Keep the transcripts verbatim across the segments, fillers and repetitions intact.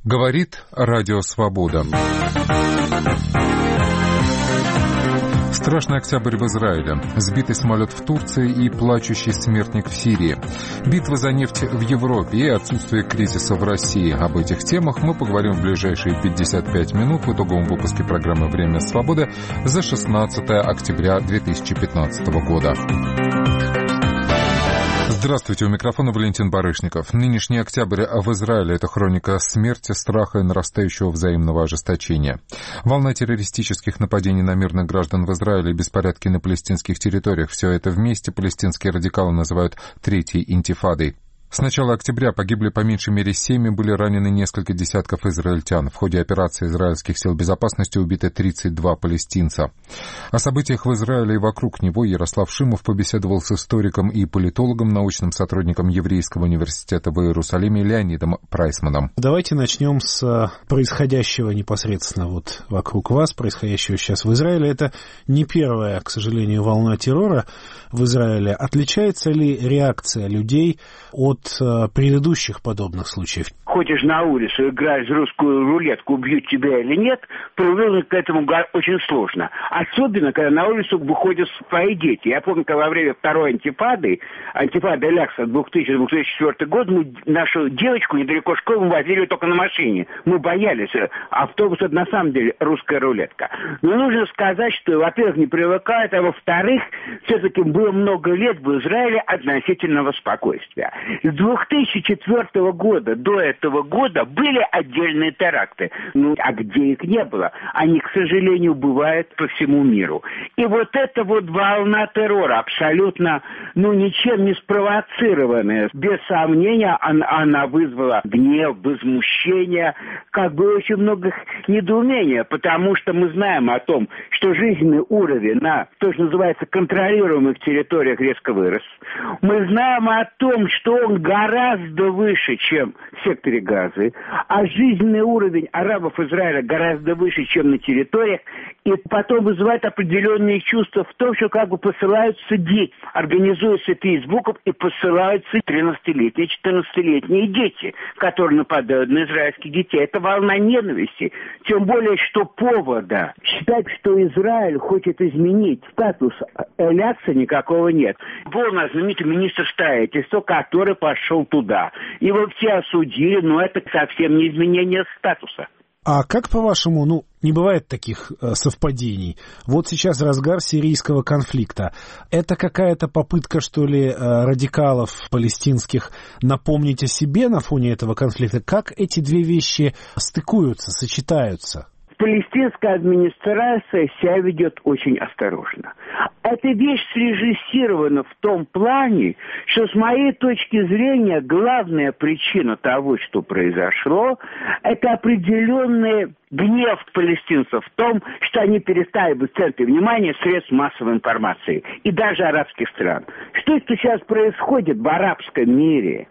Говорит Радио Свобода. Страшный октябрь в Израиле, сбитый самолет в Турции и плачущий смертник в Сирии, битва за нефть в Европе и отсутствие кризиса в России. Об этих темах мы поговорим в ближайшие пятьдесят пять минут в итоговом выпуске программы «Время свободы» за шестнадцатое октября две тысячи пятнадцатого года. Здравствуйте, у микрофона Валентин Барышников. Нынешний октябрь в Израиле – это хроника смерти, страха и нарастающего взаимного ожесточения. Волна террористических нападений на мирных граждан в Израиле и беспорядки на палестинских территориях – все это вместе палестинские радикалы называют третьей интифадой. С начала октября погибли по меньшей мере семь и были ранены несколько десятков израильтян. В ходе операции израильских сил безопасности убиты тридцать два палестинца. О событиях в Израиле и вокруг него Ярослав Шимов побеседовал с историком и политологом, научным сотрудником Еврейского университета в Иерусалиме Леонидом Прайсманом. Давайте начнем с происходящего непосредственно вот вокруг вас, происходящего сейчас в Израиле. Это не первая, к сожалению, волна террора в Израиле. Отличается ли реакция людей от предыдущих подобных случаев? Ходишь на улицу, играешь в русскую рулетку, убьют тебя или нет, привыкнуть к этому очень сложно. Особенно, когда на улицу выходят свои дети. Я помню, когда во время второй антифады, антифады Алякса две тысячи - две тысячи четвёртый год, мы нашу девочку недалеко школы мы возили только на машине. Мы боялись. Автобус — это на самом деле русская рулетка. Но нужно сказать, что, во-первых, не привыкают, а во-вторых, все-таки было много лет в Израиле относительного спокойствия. С две тысячи четвёртого года до этого года были отдельные теракты. Ну, а где их не было? Они, к сожалению, бывают по всему миру. И вот эта вот волна террора, абсолютно, ну, ничем не спровоцированная, без сомнения, она, она вызвала гнев, возмущение, как бы очень много недоумения, потому что мы знаем о том, что жизненный уровень на, то, что называется, контролируемых территориях резко вырос. Мы знаем о том, что он гораздо выше, чем в секторе Газы, а жизненный уровень арабов Израиля гораздо выше, чем на территориях, и потом вызывает определенные чувства в том, что как бы посылаются дети, организуются фейсбуков и посылаются тринадцатилетние, четырнадцатилетние дети, которые нападают на израильских детей. Это волна ненависти, тем более, что повода считать, что Израиль хочет изменить статус Алякса, никакого нет. Был у нас знаменитый министр строительства, который пошел туда. Его все осудили, но это совсем не изменение статуса. А как, по-вашему, ну, не бывает таких э, совпадений? Вот сейчас разгар сирийского конфликта. Это какая-то попытка, что ли, э, радикалов палестинских напомнить о себе на фоне этого конфликта? Как эти две вещи стыкуются, сочетаются? Палестинская администрация себя ведет очень осторожно. Эта вещь срежиссирована в том плане, что с моей точки зрения главная причина того, что произошло, это определенный гнев палестинцев в том, что они перестали быть в центре внимания средств массовой информации и даже арабских стран. Что это сейчас происходит в арабском мире,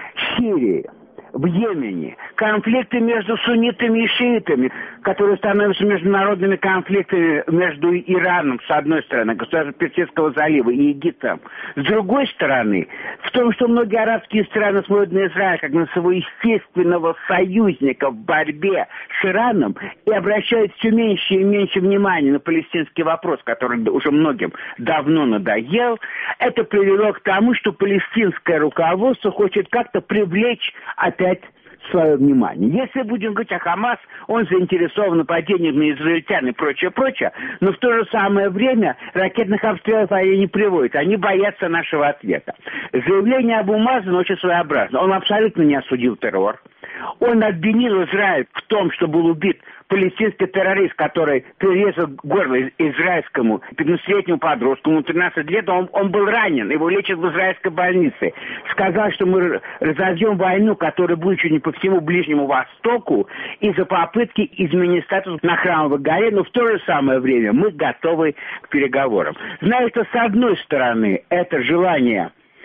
в Сирии, в Йемене, конфликты между суннитами и шиитами, которые становятся международными конфликтами между Ираном, с одной стороны, государством Персидского залива, и Египтом. С другой стороны, в том, что многие арабские страны смотрят на Израиль как на своего естественного союзника в борьбе с Ираном и обращают все меньше и меньше внимания на палестинский вопрос, который уже многим давно надоел, это привело к тому, что палестинское руководство хочет как-то привлечь опять свое внимание. Если будем говорить о Хамас, он заинтересован в нападениях на израильтян и прочее, прочее, но в то же самое время ракетных обстрелов они не приводят, они боятся нашего ответа. Заявление Абу Мазана очень своеобразно. Он абсолютно не осудил террор. Он обвинил Израиль в том, что был убит палестинский террорист, который перерезал горло израильскому пятнадцатилетнему подростку, ему тринадцать лет, он, он был ранен, его лечат в израильской больнице. Сказал, что мы разовьем войну, которая будет чуть не по всему Ближнему Востоку, из-за попытки изменить статус на Храмовой горе, но в то же самое время мы готовы к переговорам. Знаете, что с одной стороны это желание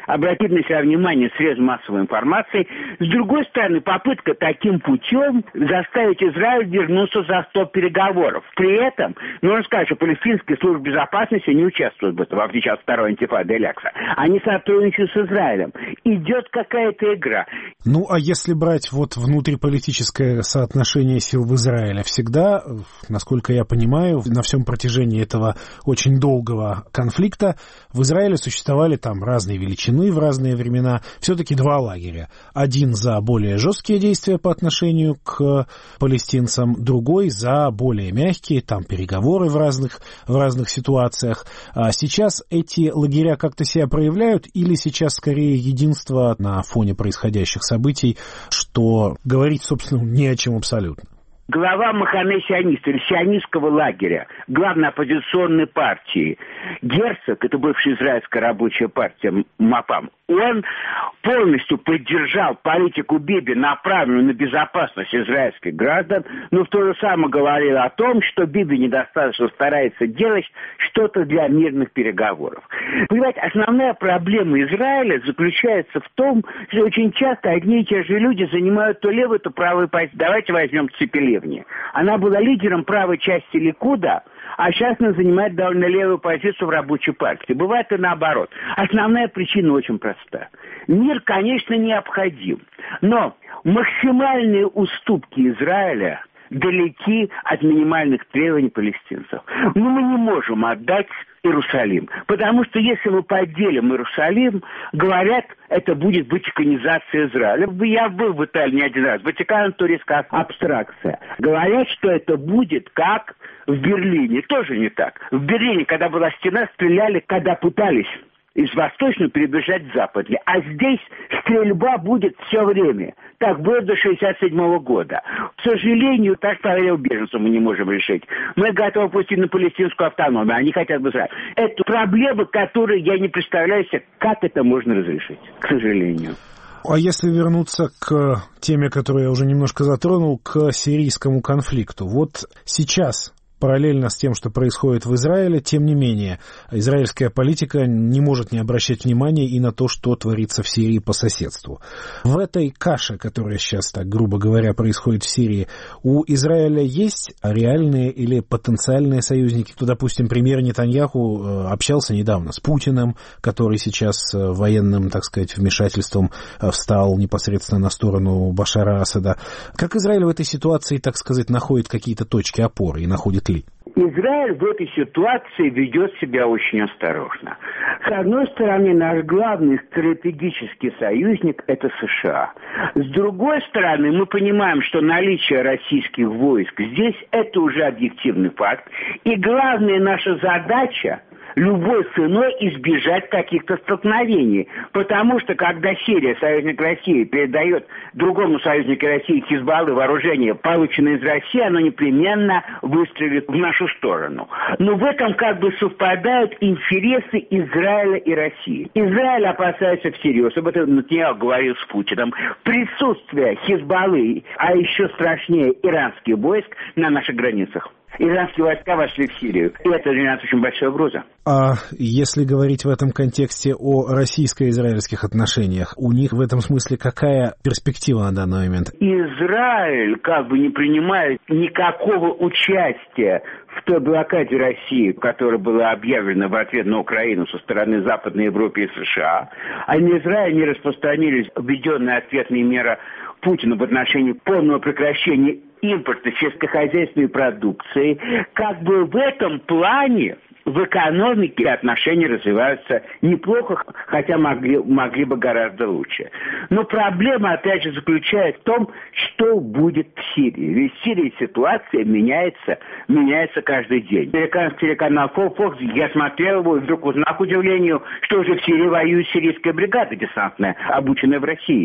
обратить на себя внимание средств массовой информации. С другой стороны, попытка таким путем заставить Израиль вернуться за стол переговоров. При этом, нужно сказать, что палестинские службы безопасности не участвуют в этом, в отличие от второй интифады Эль-Акса. Они сотрудничают с Израилем. Идет какая-то игра. Ну, а если брать вот внутриполитическое соотношение сил в Израиле, всегда, насколько я понимаю, на всем протяжении этого очень долгого конфликта в Израиле существовали там разные величины в разные времена, все-таки два лагеря. Один за более жесткие действия по отношению к палестинцам, другой за более мягкие, там переговоры в разных, в разных ситуациях. А сейчас эти лагеря как-то себя проявляют или сейчас скорее единство на фоне происходящих событий, что говорить, собственно, не о чем абсолютно? Глава Махане-сиониста, или сионистского лагеря, главной оппозиционной партии, Герцог, это бывшая израильская рабочая партия МАПАМ, он полностью поддержал политику Биби, направленную на безопасность израильских граждан, но в то же самое говорил о том, что Биби недостаточно старается делать что-то для мирных переговоров. Понимаете, основная проблема Израиля заключается в том, что очень часто одни и те же люди занимают то левую, то правую позицию. Давайте возьмем Ципи-Ливни. Она была лидером правой части Ликуда, а сейчас она занимает довольно левую позицию в рабочей партии. Бывает и наоборот. Основная причина очень проста. Мир, конечно, необходим, но максимальные уступки Израиля далеки от минимальных требований палестинцев. Но мы не можем отдать Иерусалим, потому что если мы поделим Иерусалим, говорят, это будет ватиканизация Израиля. Я был в Италии не один раз. Ватикан — это туристская абстракция. Говорят, что это будет как в Берлине. Тоже не так. В Берлине, когда была стена, стреляли, когда пытались из восточного перебежать в западный. А здесь стрельба будет все время. Так было до шестьдесят седьмого года. К сожалению, так проблему беженцев мы не можем решить. Мы готовы пустить на палестинскую автономию. Они хотят в Израиль. Это проблемы, которые я не представляю себе, как это можно разрешить. К сожалению. А если вернуться к теме, которую я уже немножко затронул, к сирийскому конфликту. Вот сейчас, параллельно с тем, что происходит в Израиле, тем не менее, израильская политика не может не обращать внимания и на то, что творится в Сирии по соседству. В этой каше, которая сейчас, так грубо говоря, происходит в Сирии, у Израиля есть реальные или потенциальные союзники? Кто, допустим, премьер Нетаньяху общался недавно с Путиным, который сейчас военным, так сказать, вмешательством встал непосредственно на сторону Башара Асада. Как Израиль в этой ситуации, так сказать, находит какие-то точки опоры и находит ли? Израиль в этой ситуации ведет себя очень осторожно. С одной стороны, наш главный стратегический союзник – это США. С другой стороны, мы понимаем, что наличие российских войск здесь – это уже объективный факт. И главная наша задача – любой ценой избежать каких-то столкновений. Потому что, когда Сирия, союзник России, передает другому союзнику России Хизбаллы вооружение, полученное из России, оно непременно выстрелит в нашу сторону. Но в этом как бы совпадают интересы Израиля и России. Израиль опасается всерьез, об этом Нетаньяху говорил с Путиным, присутствие Хизбаллы, а еще страшнее иранских войск на наших границах. Иранские войска вошли в Сирию, и это для нас очень большая угроза. А если говорить в этом контексте о российско-израильских отношениях, у них в этом смысле какая перспектива на данный момент? Израиль как бы не принимает никакого участия в той блокаде России, которая была объявлена в ответ на Украину со стороны Западной Европы и США. А на Израиль не распространились введенные ответные меры Путина в отношении полного прекращения импорта сельскохозяйственной продукции. Как бы в этом плане в экономике отношения развиваются неплохо, хотя могли, могли бы гораздо лучше. Но проблема, опять же, заключается в том, что будет в Сирии. Ведь в Сирии ситуация меняется, меняется каждый день. Американский телеканал Fox, я смотрел его и вдруг узнал, к удивлению, что уже в Сирии воюет сирийская бригада десантная, обученная в России.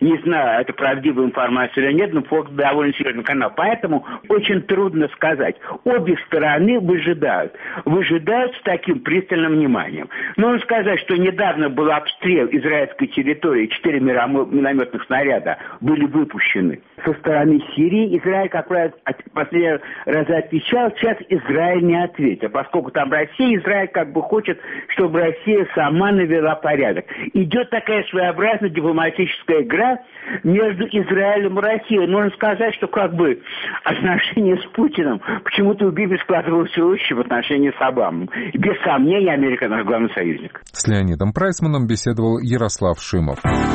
Не знаю, это правдивая информация или нет, но Фокс довольно серьезный канал. Поэтому очень трудно сказать. Обе стороны выжидают. Выжидают с таким пристальным вниманием. Нужно сказать, что недавно был обстрел израильской территории, четыре минометных снаряда были выпущены со стороны Сирии. Израиль, как правило, последний раз отвечал, сейчас Израиль не ответил. Поскольку там Россия, Израиль как бы хочет, чтобы Россия сама навела порядок. Идет такая своеобразная дипломатическая игра между Израилем и Россией. Нужно сказать, что как бы отношения с Путиным почему-то у Биби складывалось лучше в отношении с Обамой. Без сомнения, Америка наш главный союзник. С Леонидом Прайсманом беседовал Ярослав Шимов.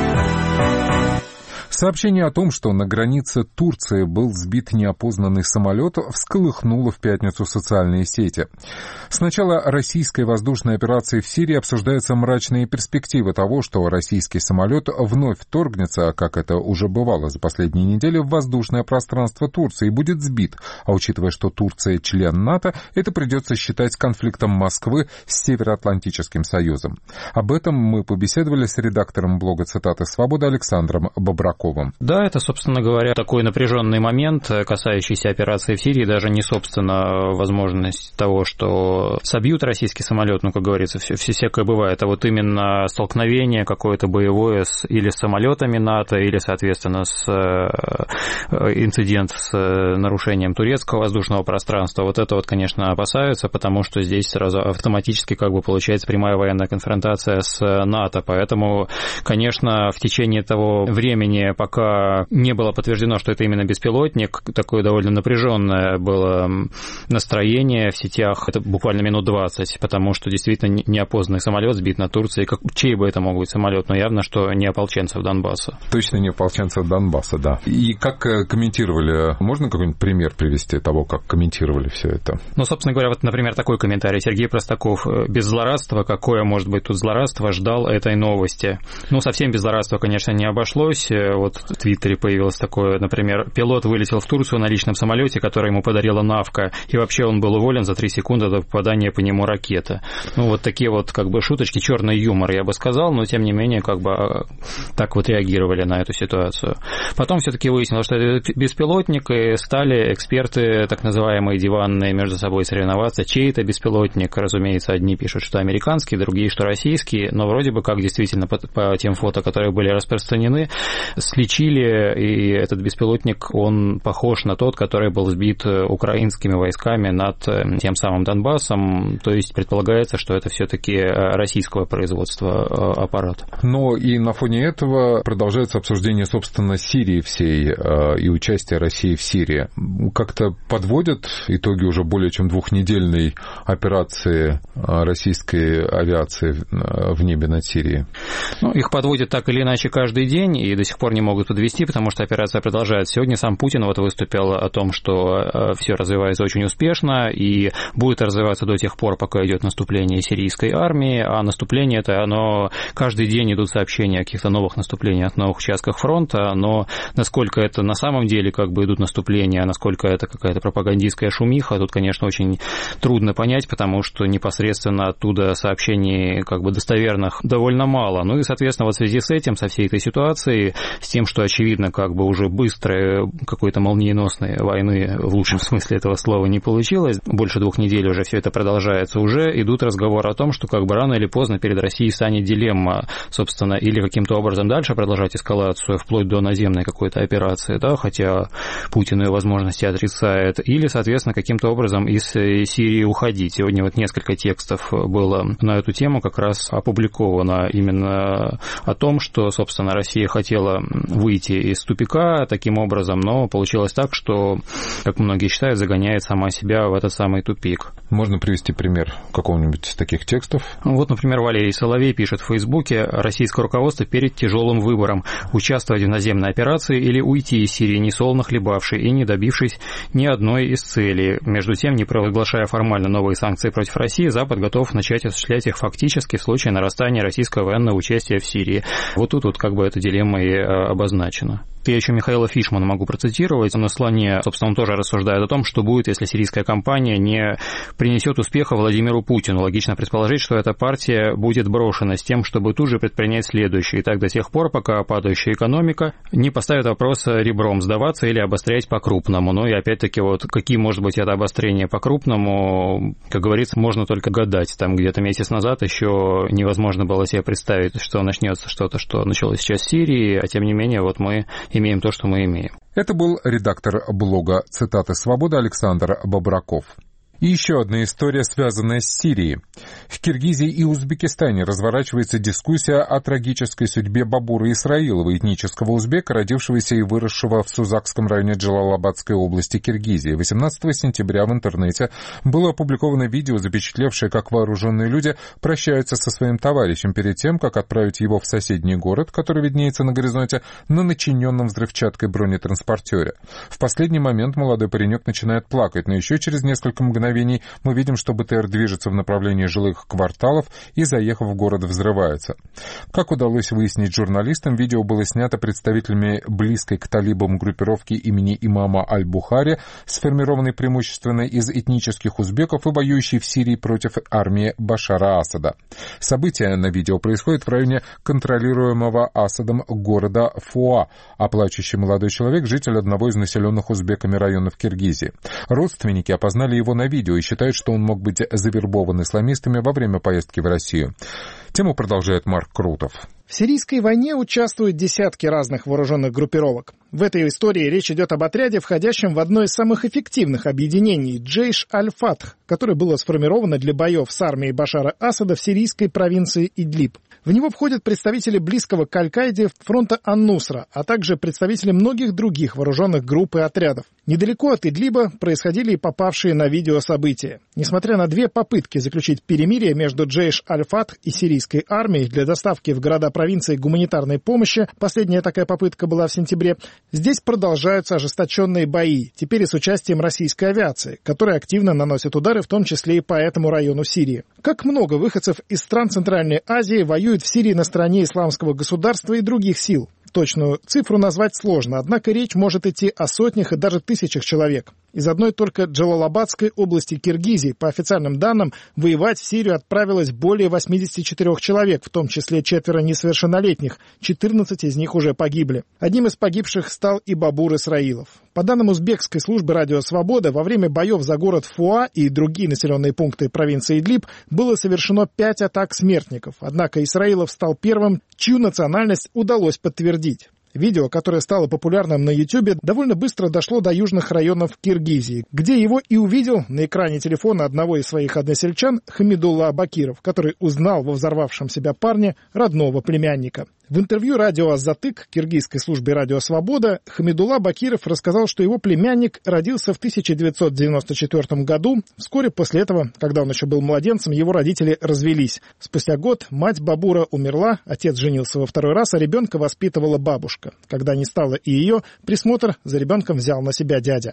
Сообщение о том, что на границе Турции был сбит неопознанный самолет, всколыхнуло в пятницу социальные сети. С начала российской воздушной операции в Сирии обсуждаются мрачные перспективы того, что российский самолет вновь вторгнется, как это уже бывало за последние недели, в воздушное пространство Турции и будет сбит. А учитывая, что Турция член НАТО, это придется считать конфликтом Москвы с Североатлантическим Союзом. Об этом мы побеседовали с редактором блога «Цитаты Свободы» Александром Бобраковым. Да, это, собственно говоря, такой напряженный момент, касающийся операции в Сирии, даже не, собственно, возможность того, что собьют российский самолет, ну, как говорится, все, все всякое бывает, а вот именно столкновение какое-то боевое с, или с самолетами НАТО, или, соответственно, с инцидент с нарушением турецкого воздушного пространства, вот это вот, конечно, опасаются, потому что здесь сразу автоматически как бы получается прямая военная конфронтация с НАТО, поэтому, конечно, в течение того времени, пока не было подтверждено, что это именно беспилотник, такое довольно напряженное было настроение в сетях, это буквально минут двадцать, потому что действительно неопознанный самолет сбит на Турции, как, чей бы это мог быть самолет, но явно, что не ополченцев Донбасса. Точно не ополченцев Донбасса, да. И как комментировали, можно какой-нибудь пример привести того, как комментировали все это? Ну, собственно говоря, вот, например, такой комментарий. Сергей Простаков: без злорадства, какое может быть тут злорадство, ждал этой новости. Ну, совсем без злорадства, конечно, не обошлось. Вот в Твиттере появилось такое, например, пилот вылетел в Турцию на личном самолете, который ему подарила Навка, и вообще он был уволен за три секунды до попадания по нему ракеты. Ну, вот такие вот как бы шуточки, черный юмор, я бы сказал, но тем не менее как бы так вот реагировали на эту ситуацию. Потом все-таки выяснилось, что это беспилотник, и стали эксперты, так называемые диванные, между собой соревноваться, чей это беспилотник. Разумеется, одни пишут, что американский, другие, что российский, но вроде бы как действительно по, по тем фото, которые были распространены, сличили, и этот беспилотник, он похож на тот, который был сбит украинскими войсками над тем самым Донбассом, то есть предполагается, что это все-таки российского производства аппарат. Но и на фоне этого продолжается обсуждение, собственно, Сирии всей и участия России в Сирии. Как-то подводят итоги уже более чем двухнедельной операции российской авиации в небе над Сирией? Ну, их подводят так или иначе каждый день, и до сих пор не могут подвести, потому что операция продолжается. Сегодня сам Путин вот выступил о том, что все развивается очень успешно и будет развиваться до тех пор, пока идет наступление сирийской армии, а наступление это, оно каждый день идут сообщения о каких-то новых наступлениях, новых участках фронта, но насколько это на самом деле как бы идут наступления, насколько это какая-то пропагандистская шумиха, тут, конечно, очень трудно понять, потому что непосредственно оттуда сообщений как бы достоверных довольно мало. Ну и, соответственно, вот в связи с этим, со всей этой ситуацией, с тем, что, очевидно, как бы уже быстрой какой-то молниеносной войны, в лучшем смысле этого слова, не получилось, больше двух недель уже все это продолжается, уже идут разговоры о том, что как бы рано или поздно перед Россией станет дилемма, собственно, или каким-то образом дальше продолжать эскалацию, вплоть до наземной какой-то операции, да, хотя Путин ее возможности отрицает, или, соответственно, каким-то образом из Сирии уходить. Сегодня вот несколько текстов было на эту тему как раз опубликовано именно о том, что, собственно, Россия хотела выйти из тупика таким образом, но получилось так, что, как многие считают, загоняет сама себя в этот самый тупик. Можно привести пример какого-нибудь из таких текстов? Вот, например, Валерий Соловей пишет в Фейсбуке: российское руководство перед тяжелым выбором – участвовать в наземной операции или уйти из Сирии, несолоно хлебавшей и не добившись ни одной из целей. Между тем, не провозглашая формально новые санкции против России, Запад готов начать осуществлять их фактически в случае нарастания российского военного участия в Сирии. Вот тут вот как бы эта дилемма и обозначена. Я еще Михаила Фишмана могу процитировать. На слоне, собственно, он тоже рассуждает о том, что будет, если сирийская кампания не принесет успеха Владимиру Путину. Логично предположить, что эта партия будет брошена с тем, чтобы тут же предпринять следующее. И так до тех пор, пока падающая экономика не поставит вопрос ребром сдаваться или обострять по-крупному. Ну и опять-таки, вот какие может быть это обострение по-крупному, как говорится, можно только гадать. Там где-то месяц назад еще невозможно было себе представить, что начнется что-то, что началось сейчас в Сирии, а тем не менее, вот мы имеем то, что мы имеем. Это был редактор блога «Цитаты свободы» Александр Бобраков. И еще одна история, связанная с Сирией. В Киргизии и Узбекистане разворачивается дискуссия о трагической судьбе Бабура Исраилова, этнического узбека, родившегося и выросшего в Сузакском районе Джалалабадской области Киргизии. восемнадцатого сентября в интернете было опубликовано видео, запечатлевшее, как вооруженные люди прощаются со своим товарищем перед тем, как отправить его в соседний город, который виднеется на горизонте, на начиненном взрывчаткой бронетранспортере. В последний момент молодой паренек начинает плакать, но еще через несколько мгновений мы видим, что БТР движется в направлении жилых кварталов и, заехав в город, взрывается. Как удалось выяснить журналистам, видео было снято представителями близкой к талибам группировки имени имама Аль-Бухари, сформированной преимущественно из этнических узбеков и воюющей в Сирии против армии Башара Асада. События на видео происходят в районе контролируемого Асадом города Фуа, а плачущий молодой человек — житель одного из населенных узбеками районов Киргизии. Родственники опознали его на видео и считают, что он мог быть завербован исламистами во время поездки в Россию. Тему продолжает Марк Крутов. В сирийской войне участвуют десятки разных вооруженных группировок. В этой истории речь идет об отряде, входящем в одно из самых эффективных объединений — Джейш Аль-Фатх, которое было сформировано для боев с армией Башара Асада в сирийской провинции Идлиб. В него входят представители близкого к Аль-Каиде фронта Ан-Нусра, а также представители многих других вооруженных групп и отрядов. Недалеко от Идлиба происходили и попавшие на видео события. Несмотря на две попытки заключить перемирие между Джейш Аль-Фатх и сирийской армией для доставки в города провинции гуманитарной помощи, последняя такая попытка была в сентябре, здесь продолжаются ожесточенные бои, теперь и с участием российской авиации, которая активно наносит удары, в том числе и по этому району Сирии. Как много выходцев из стран Центральной Азии воюют в Сирии на стороне исламского государства и других сил. Точную цифру назвать сложно, однако речь может идти о сотнях и даже тысячах человек. Из одной только Джалалабадской области Киргизии, по официальным данным, воевать в Сирию отправилось более восемьдесят четыре человек, в том числе четверо несовершеннолетних, четырнадцать из них уже погибли. Одним из погибших стал и Бабур Исраилов. По данным узбекской службы «Радио Свобода», во время боев за город Фуа и другие населенные пункты провинции Идлиб было совершено пять атак смертников, однако Исраилов стал первым, чью национальность удалось подтвердить. Видео, которое стало популярным на Ютьюбе, довольно быстро дошло до южных районов Киргизии, где его и увидел на экране телефона одного из своих односельчан Хамидулла Бакиров, который узнал во взорвавшем себя парне родного племянника. В интервью радио «Азатык» киргизской службе «Радио Свобода» Хамидулла Бакиров рассказал, что его племянник родился в тысяча девятьсот девяносто четвёртом году. Вскоре после этого, когда он еще был младенцем, его родители развелись. Спустя год мать Бабура умерла, отец женился во второй раз, а ребенка воспитывала бабушка. Когда не стало и ее, присмотр за ребенком взял на себя дядя.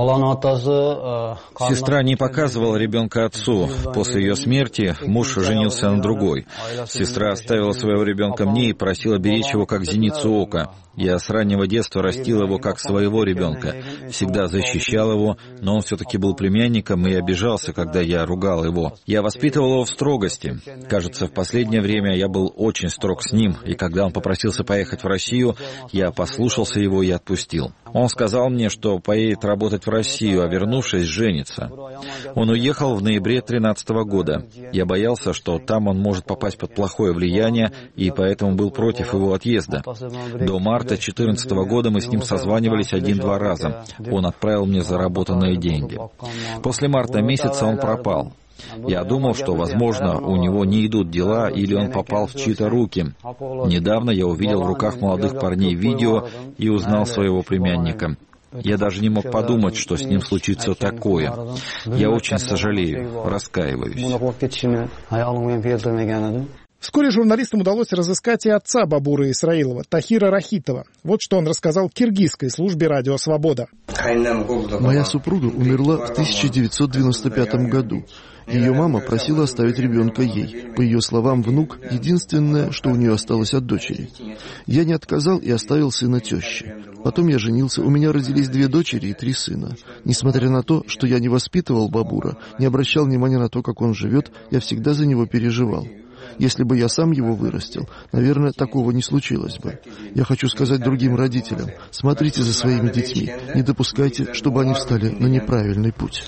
Сестра не показывала ребенка отцу. После ее смерти муж женился на другой. Сестра оставила своего ребенка мне и просила беречь его как зеницу ока. Я с раннего детства растил его как своего ребенка, всегда защищал его, но он все-таки был племянником и обижался, когда я ругал его. Я воспитывал его в строгости. Кажется, в последнее время я был очень строг с ним, и когда он попросился поехать в Россию, я послушался его и отпустил. Он сказал мне, что поедет работать в Россию, а вернувшись, женится. Он уехал в ноябре тринадцатого года. Я боялся, что там он может попасть под плохое влияние, и поэтому был против его отъезда. До марта две тысячи четырнадцатого года мы с ним созванивались один-два раза. Он отправил мне заработанные деньги. После марта месяца он пропал. Я думал, что, возможно, у него не идут дела или он попал в чьи-то руки. Недавно я увидел в руках молодых парней видео и узнал своего племянника. Я даже не мог подумать, что с ним случится такое. Я очень сожалею, раскаиваюсь. Вскоре журналистам удалось разыскать и отца Бабура Исраилова, Тахира Рахитова. Вот что он рассказал киргизской службе «Радио Свобода». Моя супруга умерла в тысяча девятьсот девяносто пятом году. Ее мама просила оставить ребенка ей. По ее словам, внук — единственное, что у нее осталось от дочери. Я не отказал и оставил сына теще. Потом я женился, у меня родились две дочери и три сына. Несмотря на то, что я не воспитывал Бабура, не обращал внимания на то, как он живет, я всегда за него переживал. Если бы я сам его вырастил, наверное, такого не случилось бы. Я хочу сказать другим родителям: смотрите за своими детьми, не допускайте, чтобы они встали на неправильный путь.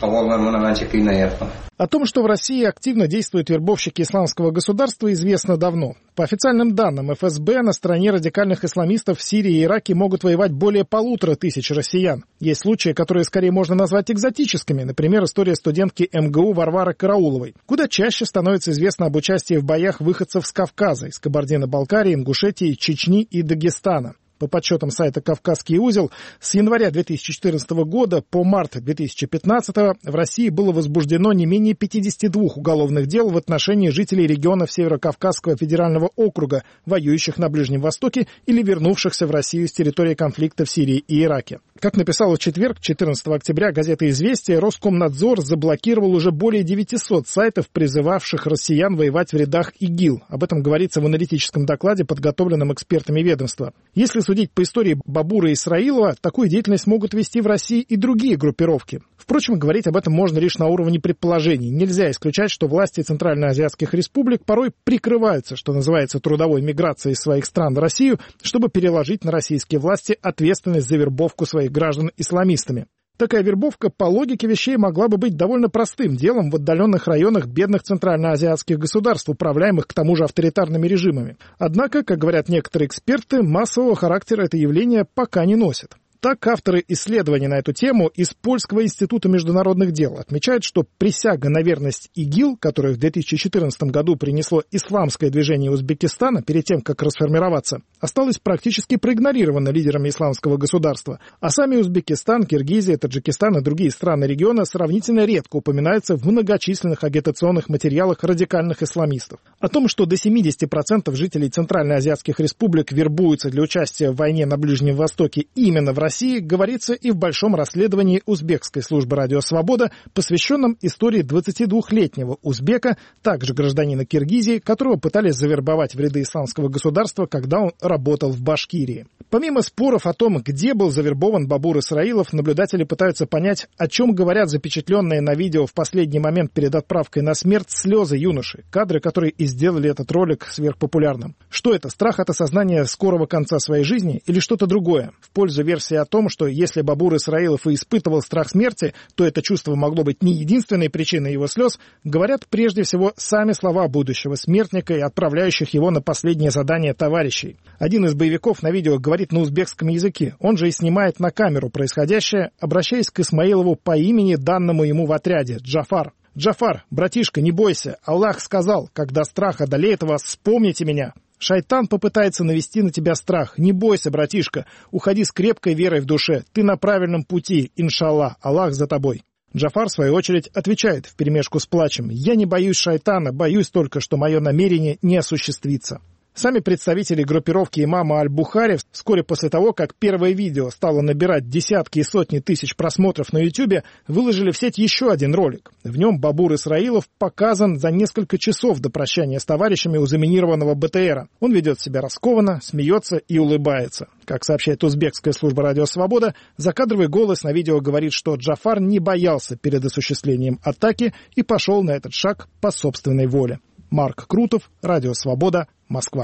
О том, что в России активно действуют вербовщики исламского государства, известно давно. По официальным данным эф эс бэ, на стороне радикальных исламистов в Сирии и Ираке могут воевать более полутора тысяч россиян. Есть случаи, которые скорее можно назвать экзотическими, например, история студентки эм гэ у Варвары Карауловой. Куда чаще становится известно об участии в боях выходцев с Кавказа, из Кабардино-Балкарии, Ингушетии, Чечни и Дагестана. По подсчетам сайта «Кавказский узел», с января две тысячи четырнадцатого года по март две тысячи пятнадцатого в России было возбуждено не менее пятидесяти двух уголовных дел в отношении жителей регионов Северо-Кавказского федерального округа, воюющих на Ближнем Востоке или вернувшихся в Россию с территории конфликта в Сирии и Ираке. Как написала в четверг, четырнадцатого октября, газета «Известия», Роскомнадзор заблокировал уже более девятисот сайтов, призывавших россиян воевать в рядах ИГИЛ. Об этом говорится в аналитическом докладе, подготовленном экспертами ведомства. Если судить по истории Бабура Исраилова, такую деятельность могут вести в России и другие группировки. Впрочем, говорить об этом можно лишь на уровне предположений. Нельзя исключать, что власти центральноазиатских республик порой прикрываются, что называется, трудовой миграцией из своих стран в Россию, чтобы переложить на российские власти ответственность за вербовку своих граждан исламистами. Такая вербовка, по логике вещей, могла бы быть довольно простым делом в отдаленных районах бедных центральноазиатских государств, управляемых к тому же авторитарными режимами. Однако, как говорят некоторые эксперты, массового характера это явление пока не носит. Так, авторы исследований на эту тему из Польского института международных дел отмечают, что присяга на верность ИГИЛ, которую в две тысячи четырнадцатом году принесло исламское движение Узбекистана перед тем, как расформироваться, осталась практически проигнорирована лидерами исламского государства. А сами Узбекистан, Киргизия, Таджикистан и другие страны региона сравнительно редко упоминаются в многочисленных агитационных материалах радикальных исламистов. О том, что до семидесяти процентов жителей центральноазиатских республик вербуются для участия в войне на Ближнем Востоке именно в России, России говорится и в большом расследовании узбекской службы «Радио Свобода», посвященном истории двадцатидвухлетнего узбека, также гражданина Киргизии, которого пытались завербовать в ряды исламского государства, когда он работал в Башкирии. Помимо споров о том, где был завербован Бабур Исраилов, наблюдатели пытаются понять, о чем говорят запечатленные на видео в последний момент перед отправкой на смерть слезы юноши, кадры, которые и сделали этот ролик сверхпопулярным. Что это, страх от осознания скорого конца своей жизни или что-то другое? В пользу версии о том, что если Бабур Исраилов и испытывал страх смерти, то это чувство могло быть не единственной причиной его слез, говорят прежде всего сами слова будущего смертника и отправляющих его на последнее задание товарищей. Один из боевиков на видео говорит на узбекском языке, он же и снимает на камеру происходящее, обращаясь к Исмаилову по имени, данному ему в отряде, Джафар. «Джафар, братишка, не бойся, Аллах сказал, когда страх одолеет вас, вспомните меня». Шайтан попытается навести на тебя страх. Не бойся, братишка. Уходи с крепкой верой в душе. Ты на правильном пути, иншаллах. Аллах за тобой. Джафар, в свою очередь, отвечает вперемешку с плачем. Я не боюсь шайтана, боюсь только, что мое намерение не осуществится. Сами представители группировки имама Аль-Бухари вскоре после того, как первое видео стало набирать десятки и сотни тысяч просмотров на Ютубе, выложили в сеть еще один ролик. В нем Бабур Исраилов показан за несколько часов до прощания с товарищами у заминированного бэ тэ эра. Он ведет себя раскованно, смеется и улыбается. Как сообщает узбекская служба «Радио Свобода», закадровый голос на видео говорит, что Джафар не боялся перед осуществлением атаки и пошел на этот шаг по собственной воле. Марк Крутов, Радио Свобода, Москва.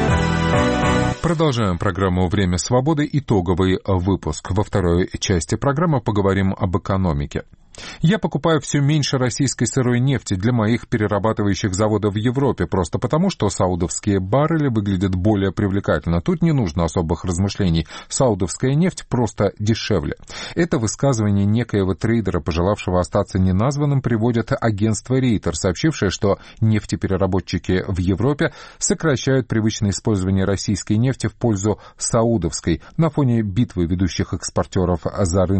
Продолжаем программу «Время свободы». Итоговый выпуск. Во второй части программы поговорим об экономике. Я покупаю все меньше российской сырой нефти для моих перерабатывающих заводов в Европе, просто потому, что саудовские баррели выглядят более привлекательно. Тут не нужно особых размышлений. Саудовская нефть просто дешевле. Это высказывание некоего трейдера, пожелавшего остаться неназванным, приводит агентство Рейтер, сообщившее, что нефтепереработчики в Европе сокращают привычное использование российской нефти в пользу саудовской на фоне битвы ведущих экспортеров за рынки.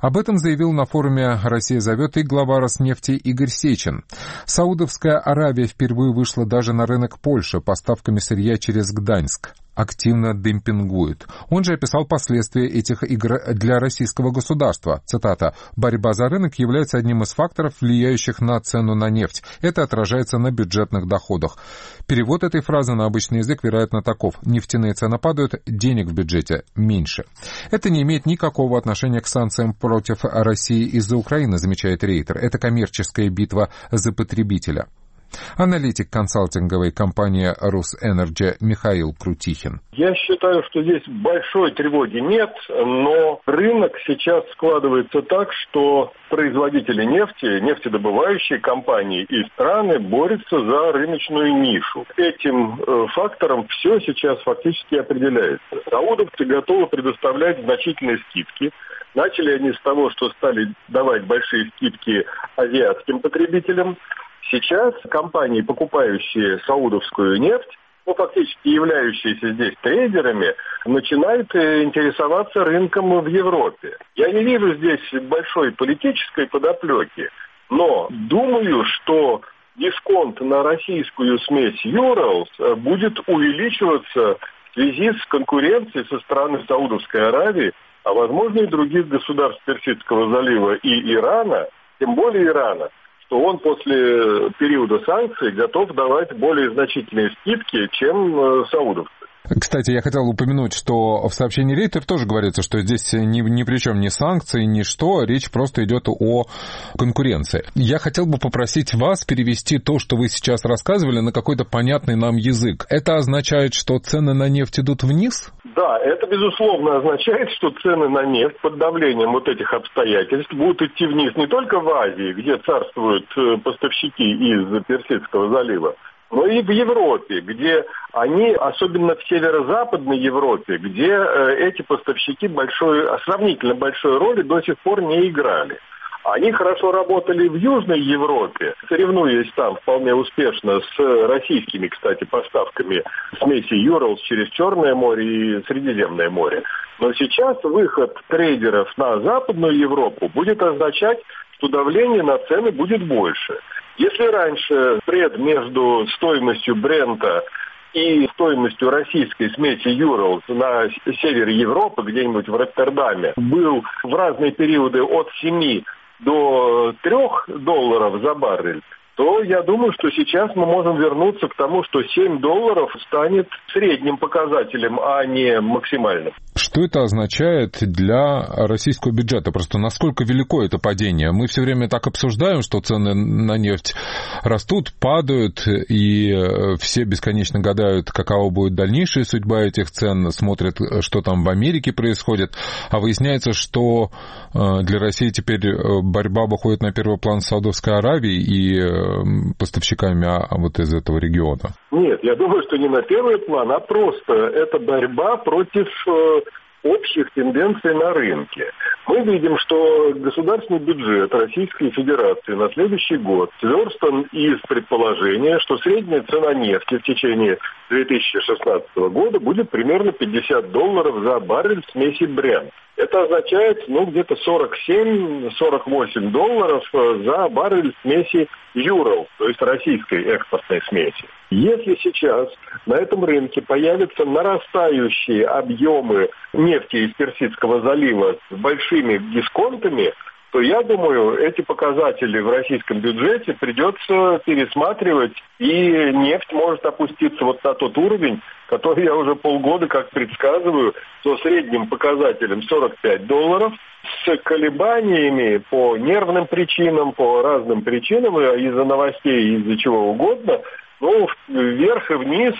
Об этом заявил на форуме «Россия зовет» и глава Роснефти Игорь Сечин. Саудовская Аравия впервые вышла даже на рынок Польши поставками сырья через Гданьск. Активно демпингует. Он же описал последствия этих игр для российского государства. Цитата. «Борьба за рынок является одним из факторов, влияющих на цену на нефть. Это отражается на бюджетных доходах». Перевод этой фразы на обычный язык, вероятно, таков. Нефтяные цены падают, денег в бюджете меньше. Это не имеет никакого отношения к санкциям против России из-за Украины, замечает Рейтер. Это коммерческая битва за потребителя. Аналитик консалтинговой компании «Русэнерджи» Михаил Крутихин. Я считаю, что здесь большой тревоги нет, но рынок сейчас складывается так, что производители нефти, нефтедобывающие компании и страны борются за рыночную нишу. Этим э, фактором все сейчас фактически определяется. Саудовцы готовы предоставлять значительные скидки. Начали они с того, что стали давать большие скидки азиатским потребителям. Сейчас компании, покупающие саудовскую нефть, ну, фактически являющиеся здесь трейдерами, начинают интересоваться рынком в Европе. Я не вижу здесь большой политической подоплеки, но думаю, что дисконт на российскую смесь Urals будет увеличиваться в связи с конкуренцией со стороны Саудовской Аравии, а возможно и других государств Персидского залива и Ирана, тем более Ирана, что он после периода санкций готов давать более значительные скидки, чем саудовцы. Кстати, я хотел упомянуть, что в сообщении Рейтер тоже говорится, что здесь ни, ни при чем ни санкции, ни что, речь просто идет о конкуренции. Я хотел бы попросить вас перевести то, что вы сейчас рассказывали, на какой-то понятный нам язык. Это означает, что цены на нефть идут вниз? Да, это, безусловно, означает, что цены на нефть под давлением вот этих обстоятельств будут идти вниз не только в Азии, где царствуют поставщики из Персидского залива, но и в Европе, где они, особенно в северо-западной Европе, где э, эти поставщики большой, сравнительно большой роли до сих пор не играли. Они хорошо работали в Южной Европе, соревнуясь там вполне успешно с российскими, кстати, поставками смеси Urals через Черное море и Средиземное море. Но сейчас выход трейдеров на Западную Европу будет означать, что давление на цены будет больше. Если раньше спред между стоимостью Брента и стоимостью российской смеси Urals на севере Европы, где-нибудь в Роттердаме, был в разные периоды от семи до трех долларов за баррель, то я думаю, что сейчас мы можем вернуться к тому, что семь долларов станет средним показателем, а не максимальным. Что это означает для российского бюджета? Просто насколько велико это падение? Мы все время так обсуждаем, что цены на нефть растут, падают, и все бесконечно гадают, какова будет дальнейшая судьба этих цен, смотрят, что там в Америке происходит, а выясняется, что для России теперь борьба выходит на первый план с Саудовской Аравией и поставщиками вот из этого региона? Нет, я думаю, что не на первый план, а просто это борьба против общих тенденций на рынке. Мы видим, что государственный бюджет Российской Федерации на следующий год сверстан из предположения, что средняя цена нефти в течение две тысячи шестнадцатого года будет примерно пятьдесят долларов за баррель смеси Brent. Это означает, ну, где-то сорок семь - сорок восемь долларов за баррель смеси Urals, то есть российской экспортной смеси. Если сейчас на этом рынке появятся нарастающие объемы нефти из Персидского залива с большими дисконтами, то, я думаю, эти показатели в российском бюджете придется пересматривать, и нефть может опуститься вот на тот уровень, который я уже полгода как предсказываю, со средним показателем сорок пять долларов, с колебаниями по нервным причинам, по разным причинам, из-за новостей, из-за чего угодно, ну, вверх и вниз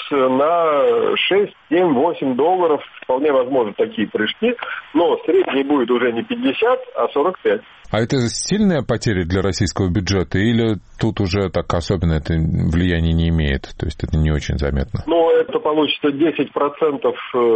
на шесть, семь, восемь долларов, вполне возможно такие прыжки, но средний будет уже не пятьдесят, а сорок пять. А это сильная потеря для российского бюджета или тут уже так особенно это влияние не имеет? То есть это не очень заметно? Ну, это получится десять процентов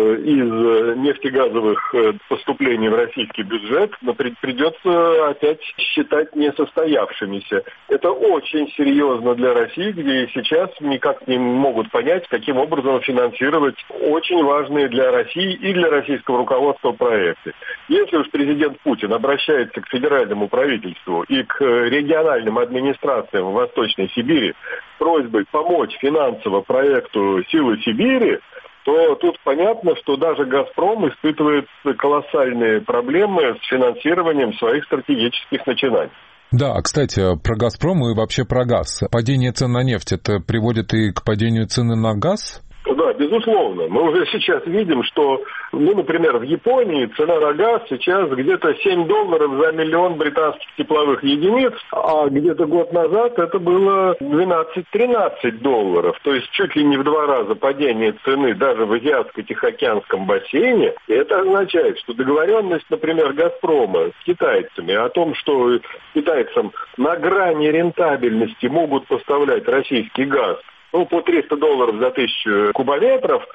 из нефтегазовых поступлений в российский бюджет, но придется опять считать несостоявшимися. Это очень серьезно для России, где сейчас никак не могут понять, каким образом финансировать очень важные для России и для российского руководства проекты. Если уж президент Путин обращается к федеральному правительству и к региональным администрациям в Восточной Сибири с просьбой помочь финансово проекту «Силы Сибири», то тут понятно, что даже «Газпром» испытывает колоссальные проблемы с финансированием своих стратегических начинаний. Да, кстати, про «Газпром» и вообще про газ. Падение цен на нефть, это приводит и к падению цены на газ? Да, безусловно. Мы уже сейчас видим, что, ну, например, в Японии цена на газ сейчас где-то семь долларов за миллион британских тепловых единиц, а где-то год назад это было двенадцать-тринадцать долларов. То есть чуть ли не в два раза падение цены даже в Азиатско-Тихоокеанском бассейне. И это означает, что договоренность, например, «Газпрома» с китайцами о том, что китайцам на грани рентабельности могут поставлять российский газ, ну, по триста долларов за тысячу кубометров,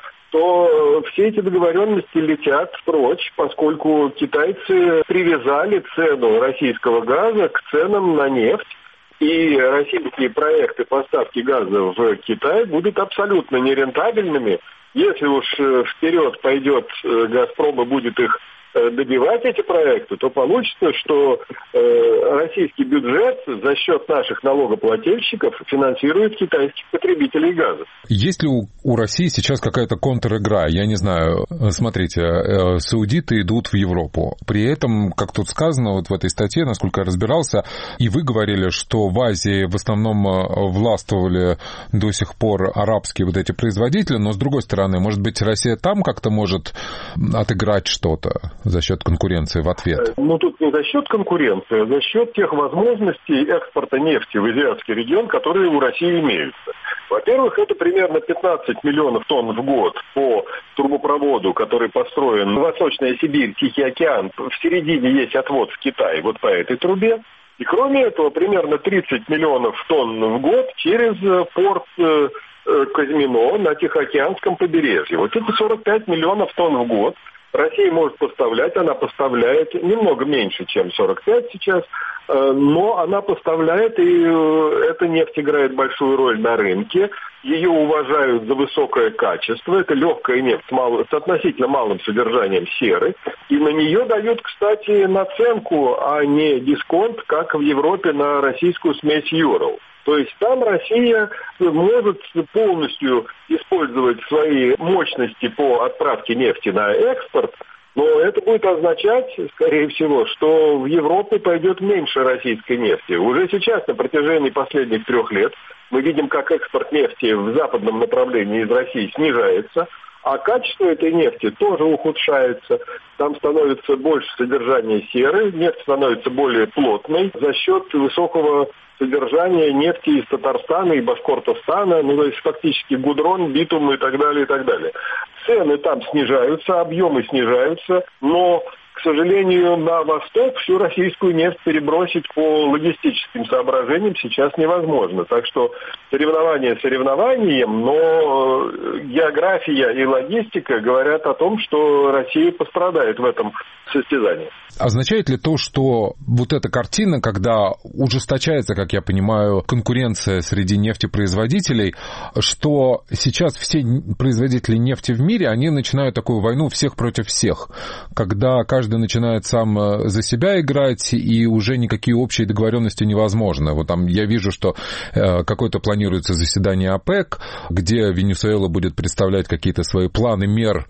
то все эти договоренности летят прочь, поскольку китайцы привязали цену российского газа к ценам на нефть, и российские проекты поставки газа в Китай будут абсолютно нерентабельными. Если уж вперед пойдет «Газпром» и будет их добивать эти проекты, то получится, что э, российский бюджет за счет наших налогоплательщиков финансирует китайских потребителей газа. Есть ли у, у России сейчас какая-то контр-игра? Я не знаю. Смотрите, э, саудиты идут в Европу. При этом, как тут сказано, вот в этой статье, насколько я разбирался, и вы говорили, что в Азии в основном властвовали до сих пор арабские вот эти производители, но с другой стороны, может быть, Россия там как-то может отыграть что-то за счет конкуренции в ответ? Ну, тут не за счет конкуренции, а за счет тех возможностей экспорта нефти в азиатский регион, которые у России имеются. Во-первых, это примерно пятнадцать миллионов тонн в год по трубопроводу, который построен Восточная Сибирь, Тихий океан. В середине есть отвод в Китай вот по этой трубе. И кроме этого, примерно тридцать миллионов тонн в год через порт Козьмино на Тихоокеанском побережье. Вот эти сорок пять миллионов тонн в год Россия может поставлять, она поставляет немного меньше, чем сорок пять сейчас, но она поставляет, и эта нефть играет большую роль на рынке. Ее уважают за высокое качество. Это легкая нефть с, мал... с относительно малым содержанием серы. И на нее дают, кстати, наценку, а не дисконт, как в Европе на российскую смесь Юрал. То есть там Россия может полностью использовать свои мощности по отправке нефти на экспорт, но это будет означать, скорее всего, что в Европу пойдет меньше российской нефти. Уже сейчас, на протяжении последних трех лет, мы видим, как экспорт нефти в западном направлении из России снижается, а качество этой нефти тоже ухудшается. Там становится больше содержания серы, нефть становится более плотной за счет высокого содержания нефти из Татарстана и Башкортостана, ну, то есть фактически гудрон, битум и так далее, и так далее. Цены там снижаются, объемы снижаются, но, к сожалению, на восток всю российскую нефть перебросить по логистическим соображениям сейчас невозможно. Так что соревнования соревнованием, но география и логистика говорят о том, что Россия пострадает в этом состязании. Означает ли то, что вот эта картина, когда ужесточается, как я понимаю, конкуренция среди нефтепроизводителей, что сейчас все производители нефти в мире, они начинают такую войну всех против всех, когда каждый начинает сам за себя играть, и уже никакие общие договоренности невозможны. Вот там я вижу, что какое-то планируется заседание ОПЕК, где Венесуэла будет представлять какие-то свои планы мер,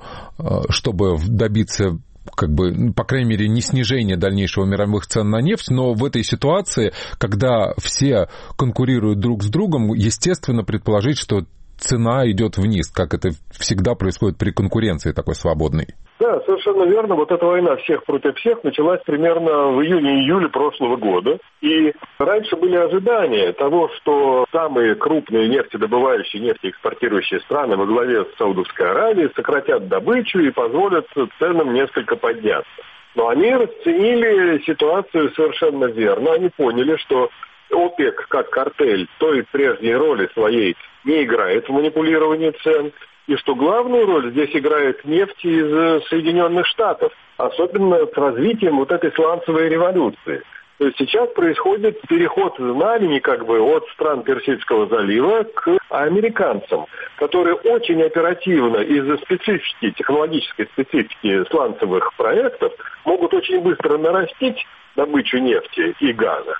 чтобы добиться, как бы, по крайней мере, не снижение дальнейшего мировых цен на нефть, но в этой ситуации, когда все конкурируют друг с другом, естественно предположить, что цена идет вниз, как это всегда происходит при конкуренции такой свободной. Да, совершенно верно. Вот эта война всех против всех началась примерно в июне-июле прошлого года. И раньше были ожидания того, что самые крупные нефтедобывающие, нефтеэкспортирующие страны во главе с Саудовской Аравией сократят добычу и позволят ценам несколько подняться. Но они расценили ситуацию совершенно верно. Они поняли, что ОПЕК как картель той прежней роли своей не играет в манипулировании цен, и что главную роль здесь играет нефть из Соединенных Штатов, особенно с развитием вот этой сланцевой революции. То есть сейчас происходит переход знамени как бы от стран Персидского залива к американцам, которые очень оперативно из-за специфики, технологической специфики сланцевых проектов могут очень быстро нарастить добычу нефти и газа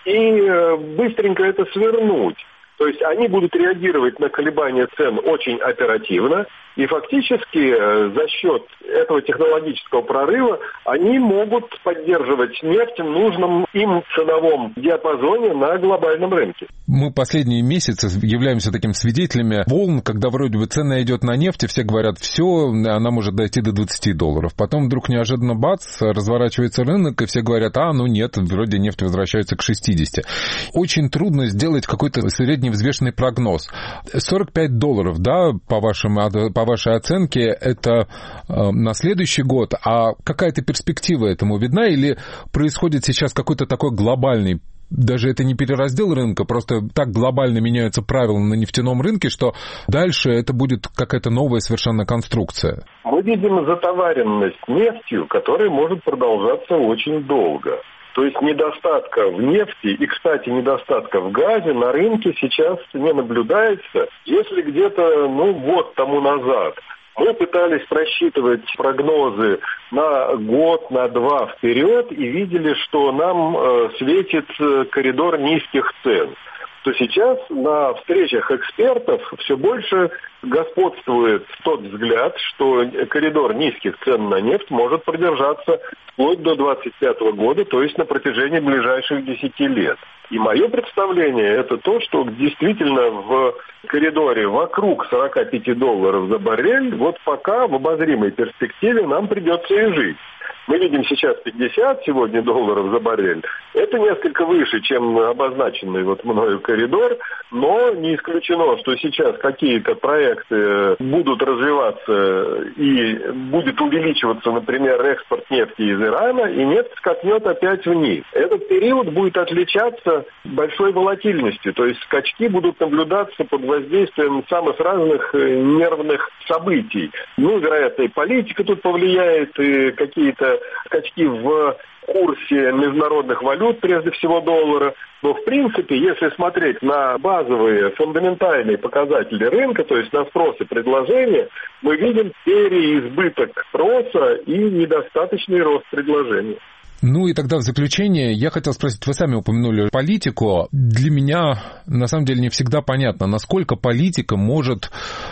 и быстренько это свернуть. То есть они будут реагировать на колебания цен очень оперативно, и фактически за счет этого технологического прорыва они могут поддерживать нефть в нужном им ценовом диапазоне на глобальном рынке. Мы последние месяцы являемся такими свидетелями волн, когда вроде бы цена идет на нефть, и все говорят, все, она может дойти до двадцати долларов. Потом вдруг неожиданно бац, разворачивается рынок, и все говорят, а, ну нет, вроде нефть возвращается к шестидесяти. Очень трудно сделать какой-то средневзвешенный прогноз. сорок пять долларов, да, по вашим, по вашей оценке, это э, на следующий год, а какая-то перспектива этому видна, или происходит сейчас какой-то такой глобальный, даже это не перераздел рынка, просто так глобально меняются правила на нефтяном рынке, что дальше это будет какая-то новая совершенно конструкция? Мы видим затоваренность нефтью, которая может продолжаться очень долго. То есть недостатка в нефти и, кстати, недостатка в газе на рынке сейчас не наблюдается. Если где-то, ну, год тому назад мы пытались просчитывать прогнозы на год, на два вперед и видели, что нам э, светит коридор низких цен, то сейчас на встречах экспертов все больше господствует тот взгляд, что коридор низких цен на нефть может продержаться вплоть до двадцать пятого года, то есть на протяжении ближайших десяти лет. И мое представление это то, что действительно в коридоре вокруг сорока пяти долларов за баррель, вот пока в обозримой перспективе нам придется и жить. Мы видим сейчас пятьдесят сегодня долларов за баррель. Это несколько выше, чем обозначенный вот мною коридор, но не исключено, что сейчас какие-то проекты будут развиваться и будет увеличиваться, например, экспорт нефти из Ирана, и нефть скакнет опять вниз. Этот период будет отличаться большой волатильностью, то есть скачки будут наблюдаться под воздействием самых разных нервных событий. Ну, вероятно, и политика тут повлияет, и какие-то скачки в курсе международных валют, прежде всего доллара. Но, в принципе, если смотреть на базовые фундаментальные показатели рынка, то есть на спрос и предложение, мы видим переизбыток спроса и недостаточный рост предложения. Ну и тогда в заключение я хотел спросить, вы сами упомянули политику. Для меня на самом деле не всегда понятно, насколько политика может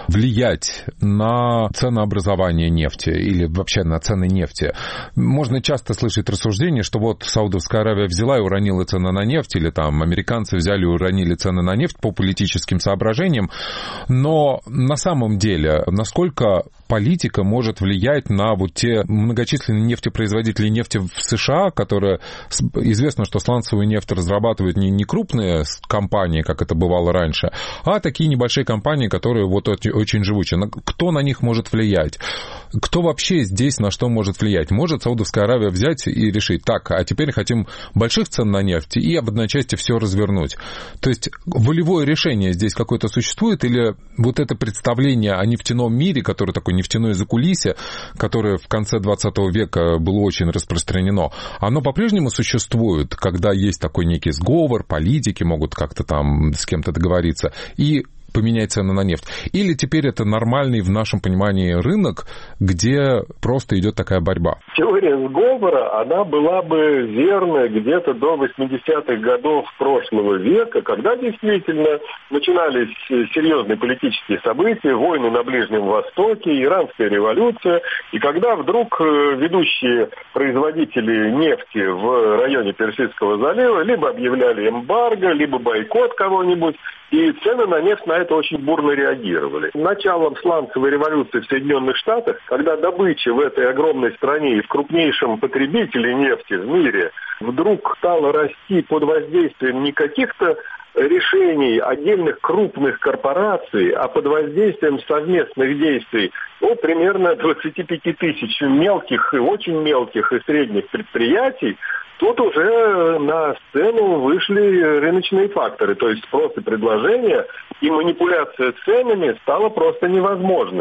влиять на ценообразование нефти или вообще на цены нефти. Можно часто слышать рассуждение, что вот Саудовская Аравия взяла и уронила цены на нефть, или там американцы взяли и уронили цены на нефть по политическим соображениям. Но на самом деле, насколько политика может влиять на вот те многочисленные нефтепроизводители нефти в США, которые, известно, что сланцевую нефть разрабатывают не, не крупные компании, как это бывало раньше, а такие небольшие компании, которые вот очень живучие. Кто на них может влиять? Кто вообще здесь на что может влиять? Может Саудовская Аравия взять и решить, так, а теперь хотим больших цен на нефть и в одночасье все развернуть. То есть волевое решение здесь какое-то существует, или вот это представление о нефтяном мире, который такой нефтяное закулисье, которое в конце двадцатого века было очень распространено, оно по-прежнему существует, когда есть такой некий сговор, политики могут как-то там с кем-то договориться и поменять цены на нефть? Или теперь это нормальный в нашем понимании рынок, где просто идет такая борьба? Теория сговора, она была бы верна где-то до восьмидесятых годов прошлого века, когда действительно начинались серьезные политические события, войны на Ближнем Востоке, Иранская революция, и когда вдруг ведущие производители нефти в районе Персидского залива либо объявляли эмбарго, либо бойкот кого-нибудь, и цены на нефть на это очень бурно реагировали. Началом сланцевой революции в Соединенных Штатах, когда добыча в этой огромной стране и в крупнейшем потребителе нефти в мире вдруг стала расти под воздействием не каких-то решений отдельных крупных корпораций, а под воздействием совместных действий, ну, примерно двадцати пяти тысяч мелких и очень мелких и средних предприятий, тут уже на сцену вышли рыночные факторы, то есть спрос и предложение, и манипуляция ценами стала просто невозможной.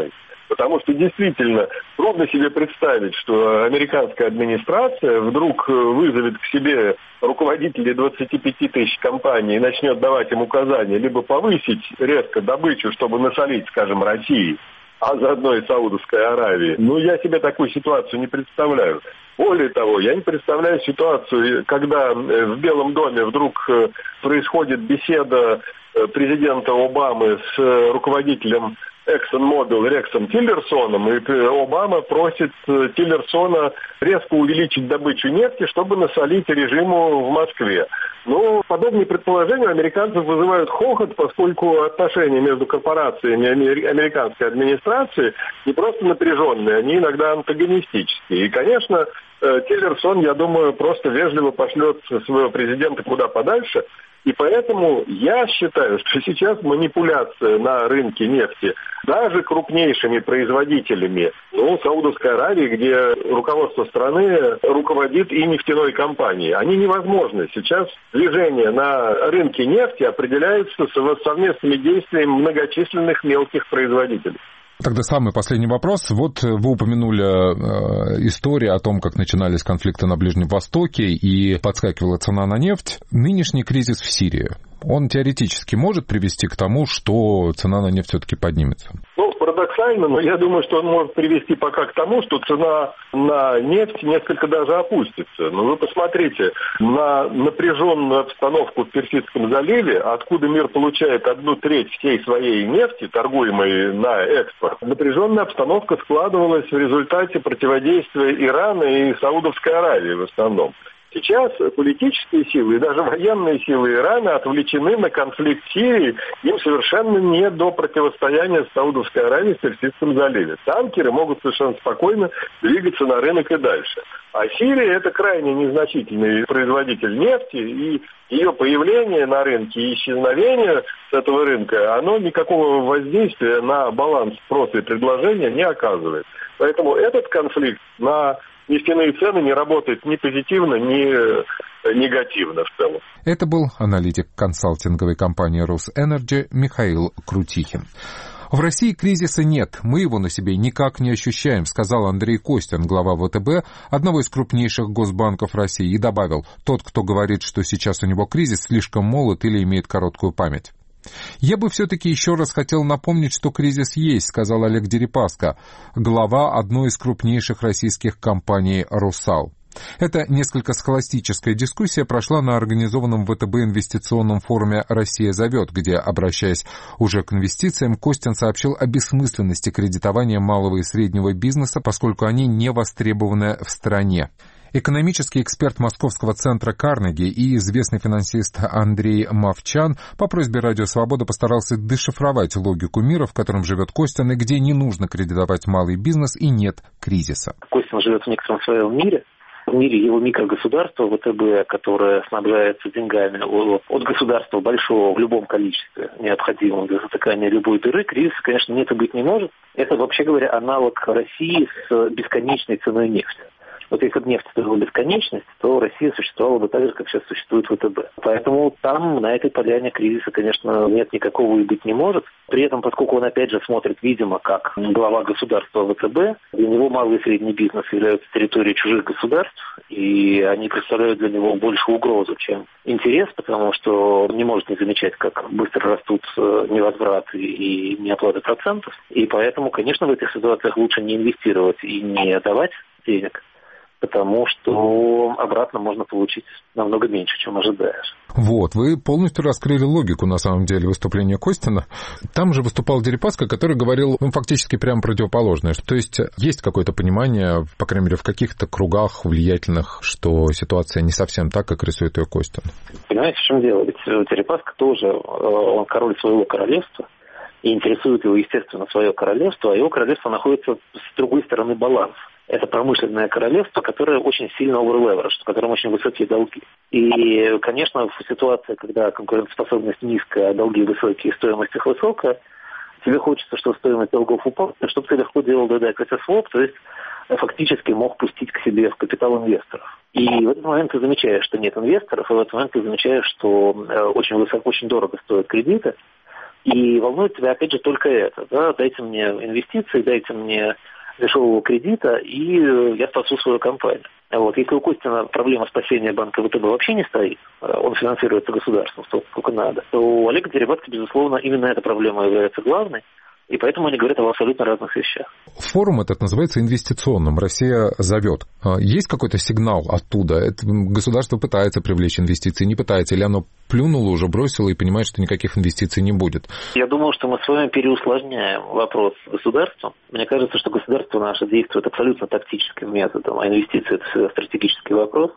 Потому что действительно трудно себе представить, что американская администрация вдруг вызовет к себе руководителей двадцати пяти тысяч компаний и начнет давать им указания либо повысить резко добычу, чтобы насолить, скажем, России, а заодно и Саудовской Аравии. Ну, я себе такую ситуацию не представляю. Более того, я не представляю ситуацию, когда в Белом доме вдруг происходит беседа президента Обамы с руководителем ExxonMobil Рексом Тиллерсоном, и Обама просит Тиллерсона резко увеличить добычу нефти, чтобы насолить режиму в Москве. Но подобные предположения у американцев вызывают хохот, поскольку отношения между корпорациями и американской администрацией не просто напряженные, они иногда антагонистические. И, конечно, Тиллерсон, я думаю, просто вежливо пошлет своего президента куда подальше. И поэтому я считаю, что сейчас манипуляция на рынке нефти даже крупнейшими производителями, ну, Саудовской Аравии, где руководство страны руководит и нефтяной компанией, они невозможны. Сейчас движение на рынке нефти определяется совместными действиями многочисленных мелких производителей. Тогда самый последний вопрос. Вот вы упомянули э, историю о том, как начинались конфликты на Ближнем Востоке и подскакивала цена на нефть. Нынешний кризис в Сирии, он теоретически может привести к тому, что цена на нефть все-таки поднимется? Ну, парадоксально, но я думаю, что он может привести пока к тому, что цена на нефть несколько даже опустится. Но вы посмотрите на напряженную обстановку в Персидском заливе, откуда мир получает одну треть всей своей нефти, торгуемой на экспорт. Напряженная обстановка складывалась в результате противодействия Ирана и Саудовской Аравии в основном. Сейчас политические силы и даже военные силы Ирана отвлечены на конфликт в Сирии. Им совершенно не до противостояния с Саудовской Аравией в Персидском заливе. Танкеры могут совершенно спокойно двигаться на рынок и дальше. А Сирия – это крайне незначительный производитель нефти, и ее появление на рынке и исчезновение с этого рынка, оно никакого воздействия на баланс спроса и предложения не оказывает. Поэтому этот конфликт на нефтяные цены не работает ни позитивно, ни негативно в целом. Это был аналитик консалтинговой компании «Росэнерджи» Михаил Крутихин. В России кризиса нет, мы его на себе никак не ощущаем, сказал Андрей Костин, глава ВТБ, одного из крупнейших госбанков России, и добавил, тот, кто говорит, что сейчас у него кризис, слишком молод или имеет короткую память. «Я бы все-таки еще раз хотел напомнить, что кризис есть», сказал Олег Дерипаска, глава одной из крупнейших российских компаний «Русал». Эта несколько схоластическая дискуссия прошла на организованном ВТБ инвестиционном форуме «Россия зовет», где, обращаясь уже к инвестициям, Костин сообщил о бессмысленности кредитования малого и среднего бизнеса, поскольку они не востребованы в стране. Экономический эксперт Московского центра Карнеги и известный финансист Андрей Мовчан по просьбе Радио Свобода постарался дешифровать логику мира, в котором живет Костин, и где не нужно кредитовать малый бизнес и нет кризиса. Костин живет в некотором своем мире. В мире его микрогосударства, ВТБ, которое снабжается деньгами от государства большого в любом количестве, необходимого для затыкания любой дыры, кризиса, конечно, нет и быть не может. Это, вообще говоря, аналог России с бесконечной ценой нефти. Вот если бы нефть стоила бесконечность, то Россия существовала бы так же, как сейчас существует ВТБ. Поэтому там, на этой поляне, кризиса, конечно, нет никакого и быть не может. При этом, поскольку он, опять же, смотрит, видимо, как глава государства ВТБ, для него малый и средний бизнес являются территорией чужих государств, и они представляют для него большую угрозу, чем интерес, потому что он не может не замечать, как быстро растут невозвраты и неоплаты процентов. И поэтому, конечно, в этих ситуациях лучше не инвестировать и не давать денег, потому что обратно можно получить намного меньше, чем ожидаешь. Вот, вы полностью раскрыли логику, на самом деле, выступления Костина. Там же выступал Дерипаска, который говорил, ну, фактически прямо противоположное. То есть есть какое-то понимание, по крайней мере, в каких-то кругах влиятельных, что ситуация не совсем так, как рисует ее Костин. Понимаете, в чем дело? Ведь Дерипаска тоже, он король своего королевства, и интересует его, естественно, свое королевство, а его королевство находится с другой стороны баланса. Это промышленное королевство, которое очень сильно over-leveraged, в котором очень высокие долги. И, конечно, в ситуации, когда конкурентоспособность низкая, а долги высокие, стоимость их высокая, тебе хочется, чтобы стоимость долгов упала, чтобы ты легко делал equity swap, то есть фактически мог пустить к себе в капитал инвесторов. И в этот момент ты замечаешь, что нет инвесторов, и в этот момент ты замечаешь, что очень высоко, очень дорого стоят кредиты, И волнует тебя, опять же, только это. Да? Дайте мне инвестиции, дайте мне дешевого кредита, и я спасу свою компанию. Вот. Если у Костина проблема спасения банка ВТБ вообще не стоит, он финансируется государством столько, сколько надо, то у Олега Дерибаски, безусловно, именно эта проблема является главной. И поэтому они говорят об абсолютно разных вещах. Форум этот называется инвестиционным. Россия зовет. Есть какой-то сигнал оттуда? Это государство пытается привлечь инвестиции, не пытается? Или оно плюнуло, уже бросило и понимает, что никаких инвестиций не будет? Я думаю, что мы с вами переусложняем вопрос государства. Мне кажется, что государство наше действует абсолютно тактическим методом, а инвестиции – это всегда стратегический вопрос.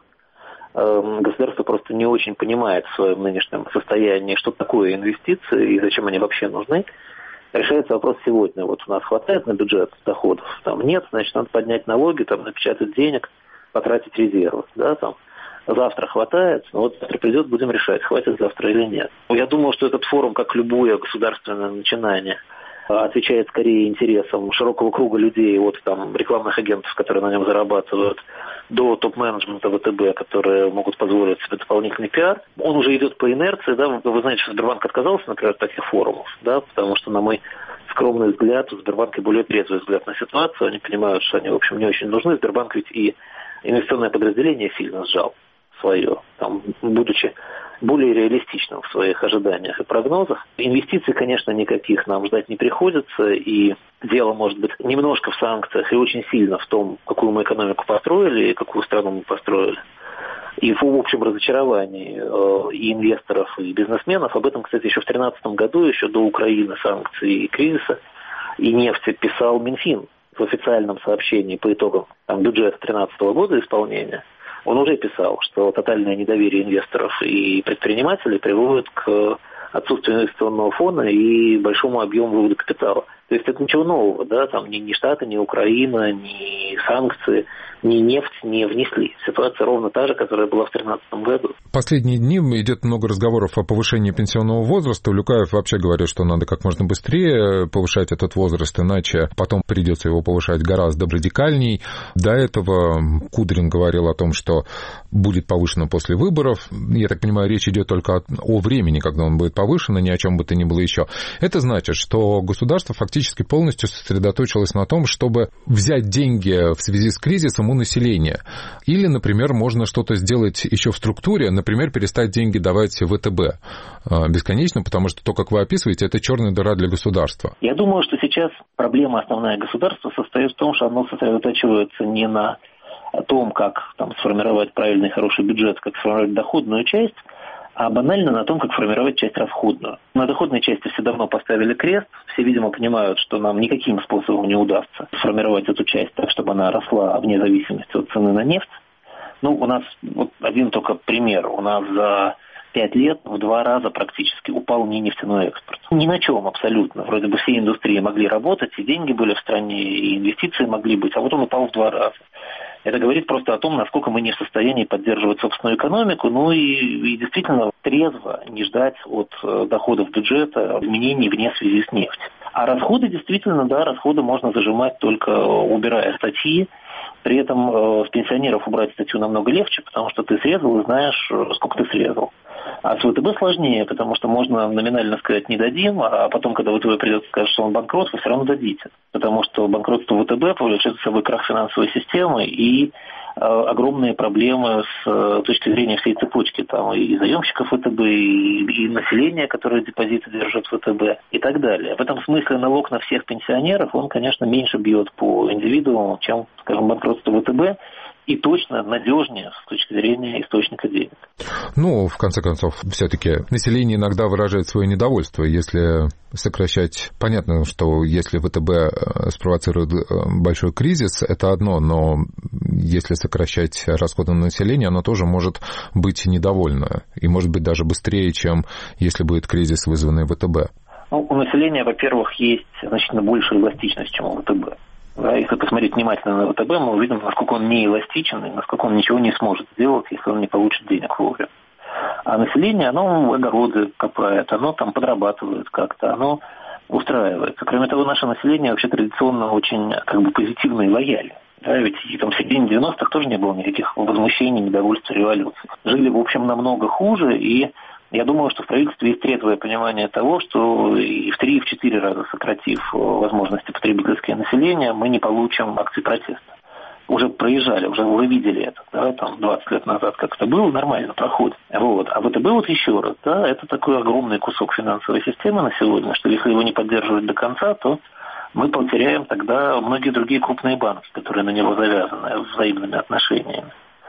Государство просто не очень понимает в своем нынешнем состоянии, что такое инвестиции и зачем они вообще нужны. Решается вопрос сегодня. Вот у нас хватает на бюджет доходов, там нет, значит, надо поднять налоги, там, напечатать денег, потратить резервы. Да, там. Завтра хватает, но вот завтра придет, будем решать, хватит завтра или нет. Я думаю, что этот форум, как любое государственное начинание, отвечает скорее интересам широкого круга людей, от там, рекламных агентов, которые на нем зарабатывают, до топ-менеджмента ВТБ, которые могут позволить себе дополнительный пиар. Он уже идет по инерции, да, вы знаете, что Сбербанк отказался, например, от таких форумов, да, потому что, на мой скромный взгляд, у Сбербанка более трезвый взгляд на ситуацию, они понимают, что они, в общем, не очень нужны. Сбербанк ведь и инвестиционное подразделение сильно сжал свое, там, будучи более реалистичным в своих ожиданиях и прогнозах. Инвестиций, конечно, никаких нам ждать не приходится, и дело может быть немножко в санкциях и очень сильно в том, какую мы экономику построили и какую страну мы построили. И в общем разочаровании э, и инвесторов, и бизнесменов. Об этом, кстати, еще в две тысячи тринадцатом году, еще до Украины, санкций и кризиса, и нефти писал Минфин в официальном сообщении по итогам там, бюджета две тысячи тринадцатого года исполнения. Он уже писал, что тотальное недоверие инвесторов и предпринимателей приводит к отсутствию инвестиционного фона и большому объему вывода капитала. То есть это ничего нового, да, там ни, ни Штаты, ни Украина, ни санкции, ни нефть не внесли. Ситуация ровно та же, которая была в две тысячи тринадцатом году. Последние дни идет много разговоров о повышении пенсионного возраста. Улюкаев вообще говорит, что надо как можно быстрее повышать этот возраст, иначе потом придется его повышать гораздо радикальней. До этого Кудрин говорил о том, что будет повышено после выборов. Я так понимаю, речь идет только о времени, когда он будет повышен, ни о чем бы то ни было еще. Это значит, что государство фактически полностью сосредоточилось на том, чтобы взять деньги в связи с кризисом у населения. Или, например, можно что-то сделать еще в структуре, например, перестать деньги давать ВТБ бесконечно, потому что то, как вы описываете, это черная дыра для государства. Я думаю, что сейчас проблема основная государства состоит в том, что оно сосредотачивается не на том, как там, сформировать правильный хороший бюджет, как сформировать доходную часть, а банально на том, как формировать часть расходную. На доходной части все давно поставили крест, все, видимо, понимают, что нам никаким способом не удастся сформировать эту часть так, чтобы она росла вне зависимости от цены на нефть. Ну, у нас вот один только пример. У нас за пять лет в два раза практически упал нефтяной экспорт. Ни на чем абсолютно. Вроде бы все индустрии могли работать, и деньги были в стране, и инвестиции могли быть, а вот он упал в два раза. Это говорит просто о том, насколько мы не в состоянии поддерживать собственную экономику, ну и, и действительно трезво не ждать от э, доходов бюджета изменений вне связи с нефтью. А расходы действительно, да, расходы можно зажимать только убирая статьи. При этом э, с пенсионеров убрать статью намного легче, потому что ты срезал и знаешь, сколько ты срезал. А с ВТБ сложнее, потому что можно номинально сказать «не дадим», а потом, когда ВТБ придет и скажет, что он банкрот, вы все равно дадите. Потому что банкротство ВТБ повлечет за собой крах финансовой системы и э, огромные проблемы с э, точки зрения всей цепочки. Там и заемщиков ВТБ, и, и населения, которое депозиты держит в ВТБ, и так далее. В этом смысле налог на всех пенсионеров, он, конечно, меньше бьет по индивидууму, чем, скажем, банкротство ВТБ. И точно надежнее с точки зрения источника денег. Ну, в конце концов, все-таки население иногда выражает свое недовольство. Если сокращать... Понятно, что если ВТБ спровоцирует большой кризис, это одно, но если сокращать расходы на население, оно тоже может быть недовольно. И может быть даже быстрее, чем если будет кризис, вызванный ВТБ. Ну, у населения, во-первых, есть значительно большая эластичность, чем у ВТБ. Да, если посмотреть внимательно на ВТБ, мы увидим, насколько он не эластичен и насколько он ничего не сможет сделать, если он не получит денег вовремя. А население, оно огороды копает, оно там подрабатывает как-то, оно устраивается. Кроме того, наше население вообще традиционно очень как бы позитивно и лояльно. Да, ведь и, там, в середине девяностых тоже не было никаких возмущений, недовольства, революции. Жили, в общем, намного хуже, и Я думаю, что в правительстве есть трезвое понимание того, что и в три, и в четыре раза сократив возможности потребительского населения, мы не получим акции протеста. Уже проезжали, уже вы видели это, да, там двадцать лет назад, как это было, нормально проходит. Вот. А ВТБ вот еще раз, да, это такой огромный кусок финансовой системы на сегодня, что если его не поддерживать до конца, то мы потеряем тогда многие другие крупные банки, которые на него завязаны взаимными отношениями.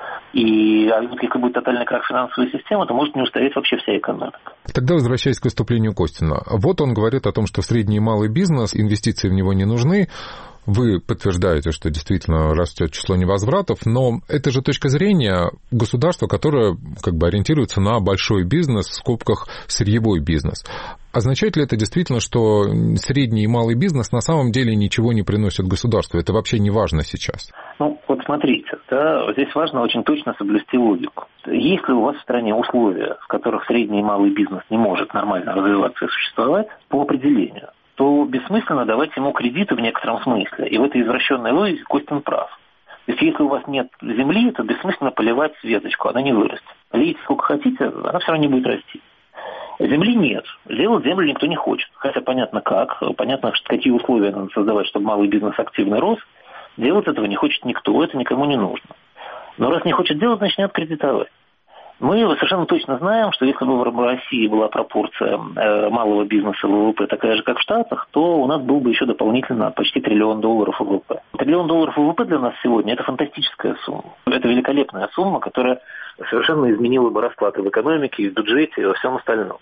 И а если будет тотальный крах финансовой системы, то может не устоять вообще вся экономика. Тогда возвращаясь к выступлению Костина. Вот он говорит о том, что средний и малый бизнес, инвестиции в него не нужны. Вы подтверждаете, что действительно растет число невозвратов, но это же точка зрения государства, которое как бы ориентируется на большой бизнес, в скобках сырьевой бизнес. Означает ли это действительно, что средний и малый бизнес на самом деле ничего не приносят государству? Это вообще не важно сейчас? Ну, вот смотрите, да, здесь важно очень точно соблюсти логику. Если у вас в стране условия, в которых средний и малый бизнес не может нормально развиваться и существовать, по определению, то бессмысленно давать ему кредиты в некотором смысле. И в этой извращенной логике Костин прав. То есть, если у вас нет земли, то бессмысленно поливать веточку, она не вырастет. Лейте сколько хотите, она все равно не будет расти. Земли нет. Делать землю никто не хочет. Хотя понятно как, понятно, какие условия надо создавать, чтобы малый бизнес активно рос. Делать этого не хочет никто, это никому не нужно. Но раз не хочет делать, значит, не надо кредитовать. Мы совершенно точно знаем, что если бы в России была пропорция малого бизнеса ВВП такая же, как в Штатах, то у нас был бы еще дополнительно почти триллион долларов ВВП. Триллион долларов ВВП для нас сегодня – это фантастическая сумма. Это великолепная сумма, которая совершенно изменила бы расклад в экономике, и в бюджете, и во всем остальном.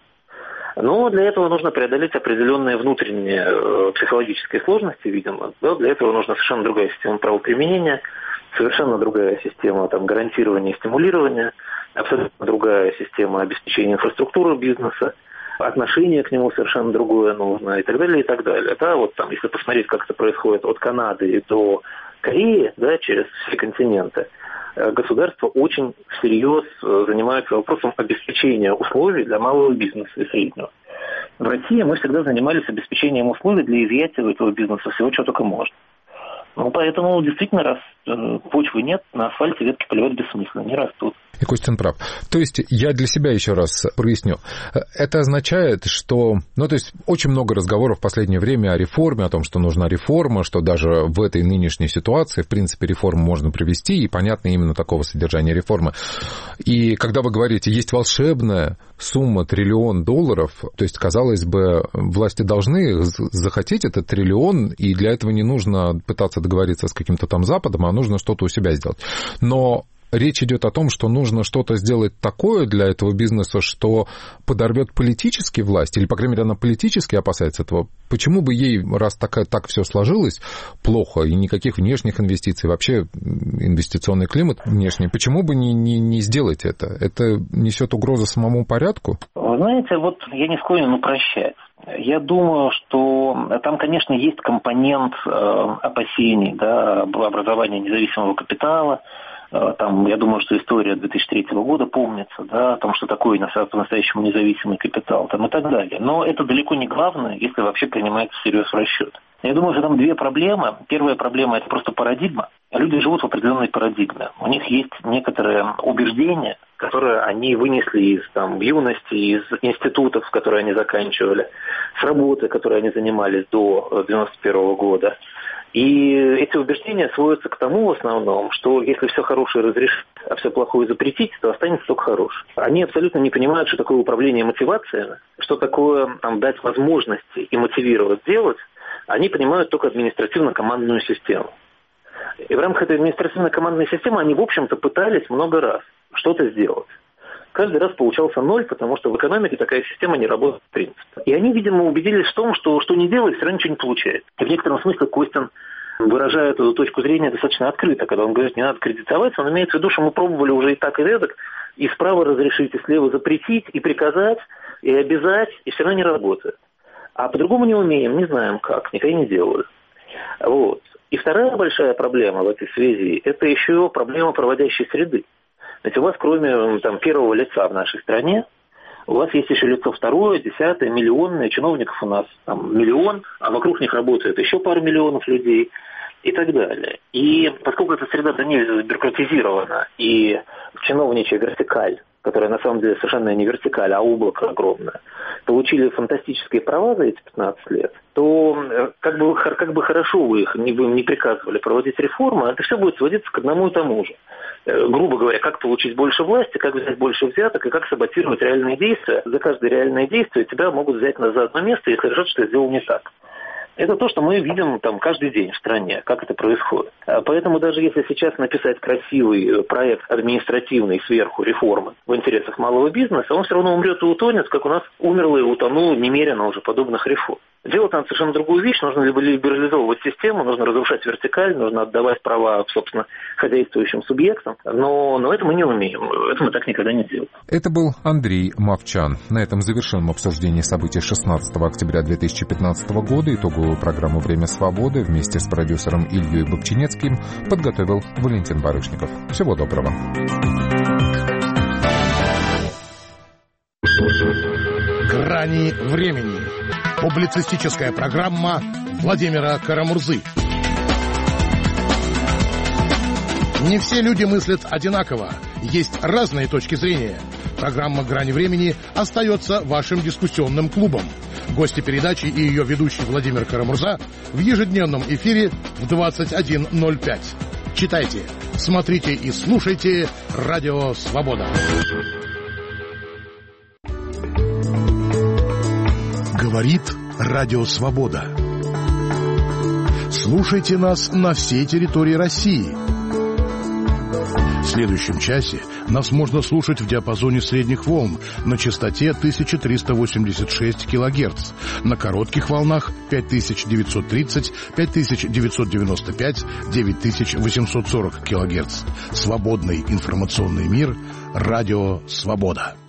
Но для этого нужно преодолеть определенные внутренние э, психологические сложности, видимо. Да, для этого нужна совершенно другая система правоприменения, совершенно другая система там, гарантирования и стимулирования, абсолютно другая система обеспечения инфраструктуры бизнеса, отношение к нему совершенно другое нужно и так далее, и так далее. Да, вот там, если посмотреть, как это происходит от Канады до Кореи, да, через все континенты, государство очень всерьез занимается вопросом обеспечения условий для малого бизнеса и среднего. В России мы всегда занимались обеспечением условий для изъятия у этого бизнеса всего, чего только можно. Ну, поэтому действительно, раз почвы нет, на асфальте ветки поливать бессмысленно, не растут. И Костин прав. То есть я для себя еще раз проясню. Это означает, что... Ну, то есть очень много разговоров в последнее время о реформе, о том, что нужна реформа, что даже в этой нынешней ситуации, в принципе, реформу можно провести, и понятно именно такого содержания реформы. И когда вы говорите, есть волшебная сумма триллион долларов, то есть, казалось бы, власти должны захотеть этот триллион, и для этого не нужно пытаться договориться с каким-то там Западом, а нужно что-то у себя сделать. Но речь идет о том, что нужно что-то сделать такое для этого бизнеса, что подорвет политически власть, или, по крайней мере, она политически опасается этого. Почему бы ей, раз такая, так все сложилось плохо, и никаких внешних инвестиций, вообще инвестиционный климат внешний, почему бы не, не, не сделать это? Это несет угрозу самому порядку? Вы знаете, вот я не склонен упрощать. Я думаю, что там, конечно, есть компонент э, опасений, да, об образовании независимого капитала. Там, я думаю, что история две тысячи третьего года помнится, да, о том, что такое по-настоящему независимый капитал, там, и так далее. Но это далеко не главное, если вообще принимается всерьез в расчет. Я думаю, что там две проблемы. Первая проблема – это просто парадигма. Люди живут в определенной парадигме. У них есть некоторые убеждения, которые они вынесли из там, юности, из институтов, которые они заканчивали, с работы, которой они занимались до девяносто первого года. И эти убеждения сводятся к тому в основном, что если все хорошее разрешить, а все плохое запретить, то останется только хорошее. Они абсолютно не понимают, что такое управление мотивациями, что такое там, дать возможности и мотивировать делать. Они понимают только административно-командную систему. И в рамках этой административно-командной системы они, в общем-то, пытались много раз что-то сделать. Каждый раз получался ноль, потому что в экономике такая система не работает в принципе. И они, видимо, убедились в том, что что не делай, все равно ничего не получается. И в некотором смысле Костин выражает эту точку зрения достаточно открыто. Когда он говорит, не надо кредитоваться, он имеет в виду, что мы пробовали уже и так, и эдак, и справа разрешить, и слева запретить, и приказать, и обязать, и все равно не работает. А по-другому не умеем, не знаем как, никогда не делают. Вот. И вторая большая проблема в этой связи – это еще проблема проводящей среды. Ведь у вас, кроме там, первого лица в нашей стране, у вас есть еще лицо второе, десятое, миллионное. Чиновников у нас там миллион, а вокруг них работает еще пару миллионов людей. и так далее. И поскольку эта среда до нельзя бюрократизирована, и чиновничья вертикаль, которая на самом деле совершенно не вертикаль, а облако огромное, получили фантастические права за эти пятнадцать лет, то как бы, как бы хорошо вы их не, вы им не приказывали проводить реформы, это все будет сводиться к одному и тому же. Грубо говоря, как получить больше власти, как взять больше взяток и как саботировать реальные действия. За каждое реальное действие тебя могут взять на за одно место, если решат, что ты сделал не так. Это то, что мы видим там каждый день в стране, как это происходит. Поэтому даже если сейчас написать красивый проект административный сверху реформы в интересах малого бизнеса, он все равно умрет и утонет, как у нас умерло и утонуло немерено уже подобных реформ. Делать надо совершенно другую вещь. Нужно либо либерализовывать систему, нужно разрушать вертикаль, нужно отдавать права, собственно, хозяйствующим субъектам. Но, но это мы не умеем. Это мы так никогда не делаем. Это был Андрей Мовчан. На этом завершим обсуждение событий шестнадцатого октября две тысячи пятнадцатого года. Итоговую программу «Время свободы» вместе с продюсером Ильей Бобчинецким подготовил Валентин Барышников. Всего доброго. «Грани времени». Публицистическая программа Владимира Карамурзы. Не все люди мыслят одинаково. Есть разные точки зрения. Программа «Грани времени» остается вашим дискуссионным клубом. Гости передачи и ее ведущий Владимир Карамурза в ежедневном эфире в двадцать один ноль пять. Читайте, смотрите и слушайте «Радио Свобода». Говорит Радио Свобода. Слушайте нас на всей территории России. В следующем часе нас можно слушать в диапазоне средних волн на частоте тысяча триста восемьдесят шесть килогерц, на коротких волнах пять тысяч девятьсот тридцать, пять тысяч девятьсот девяносто пять, девять тысяч восемьсот сорок килогерц. Свободный информационный мир. Радио Свобода.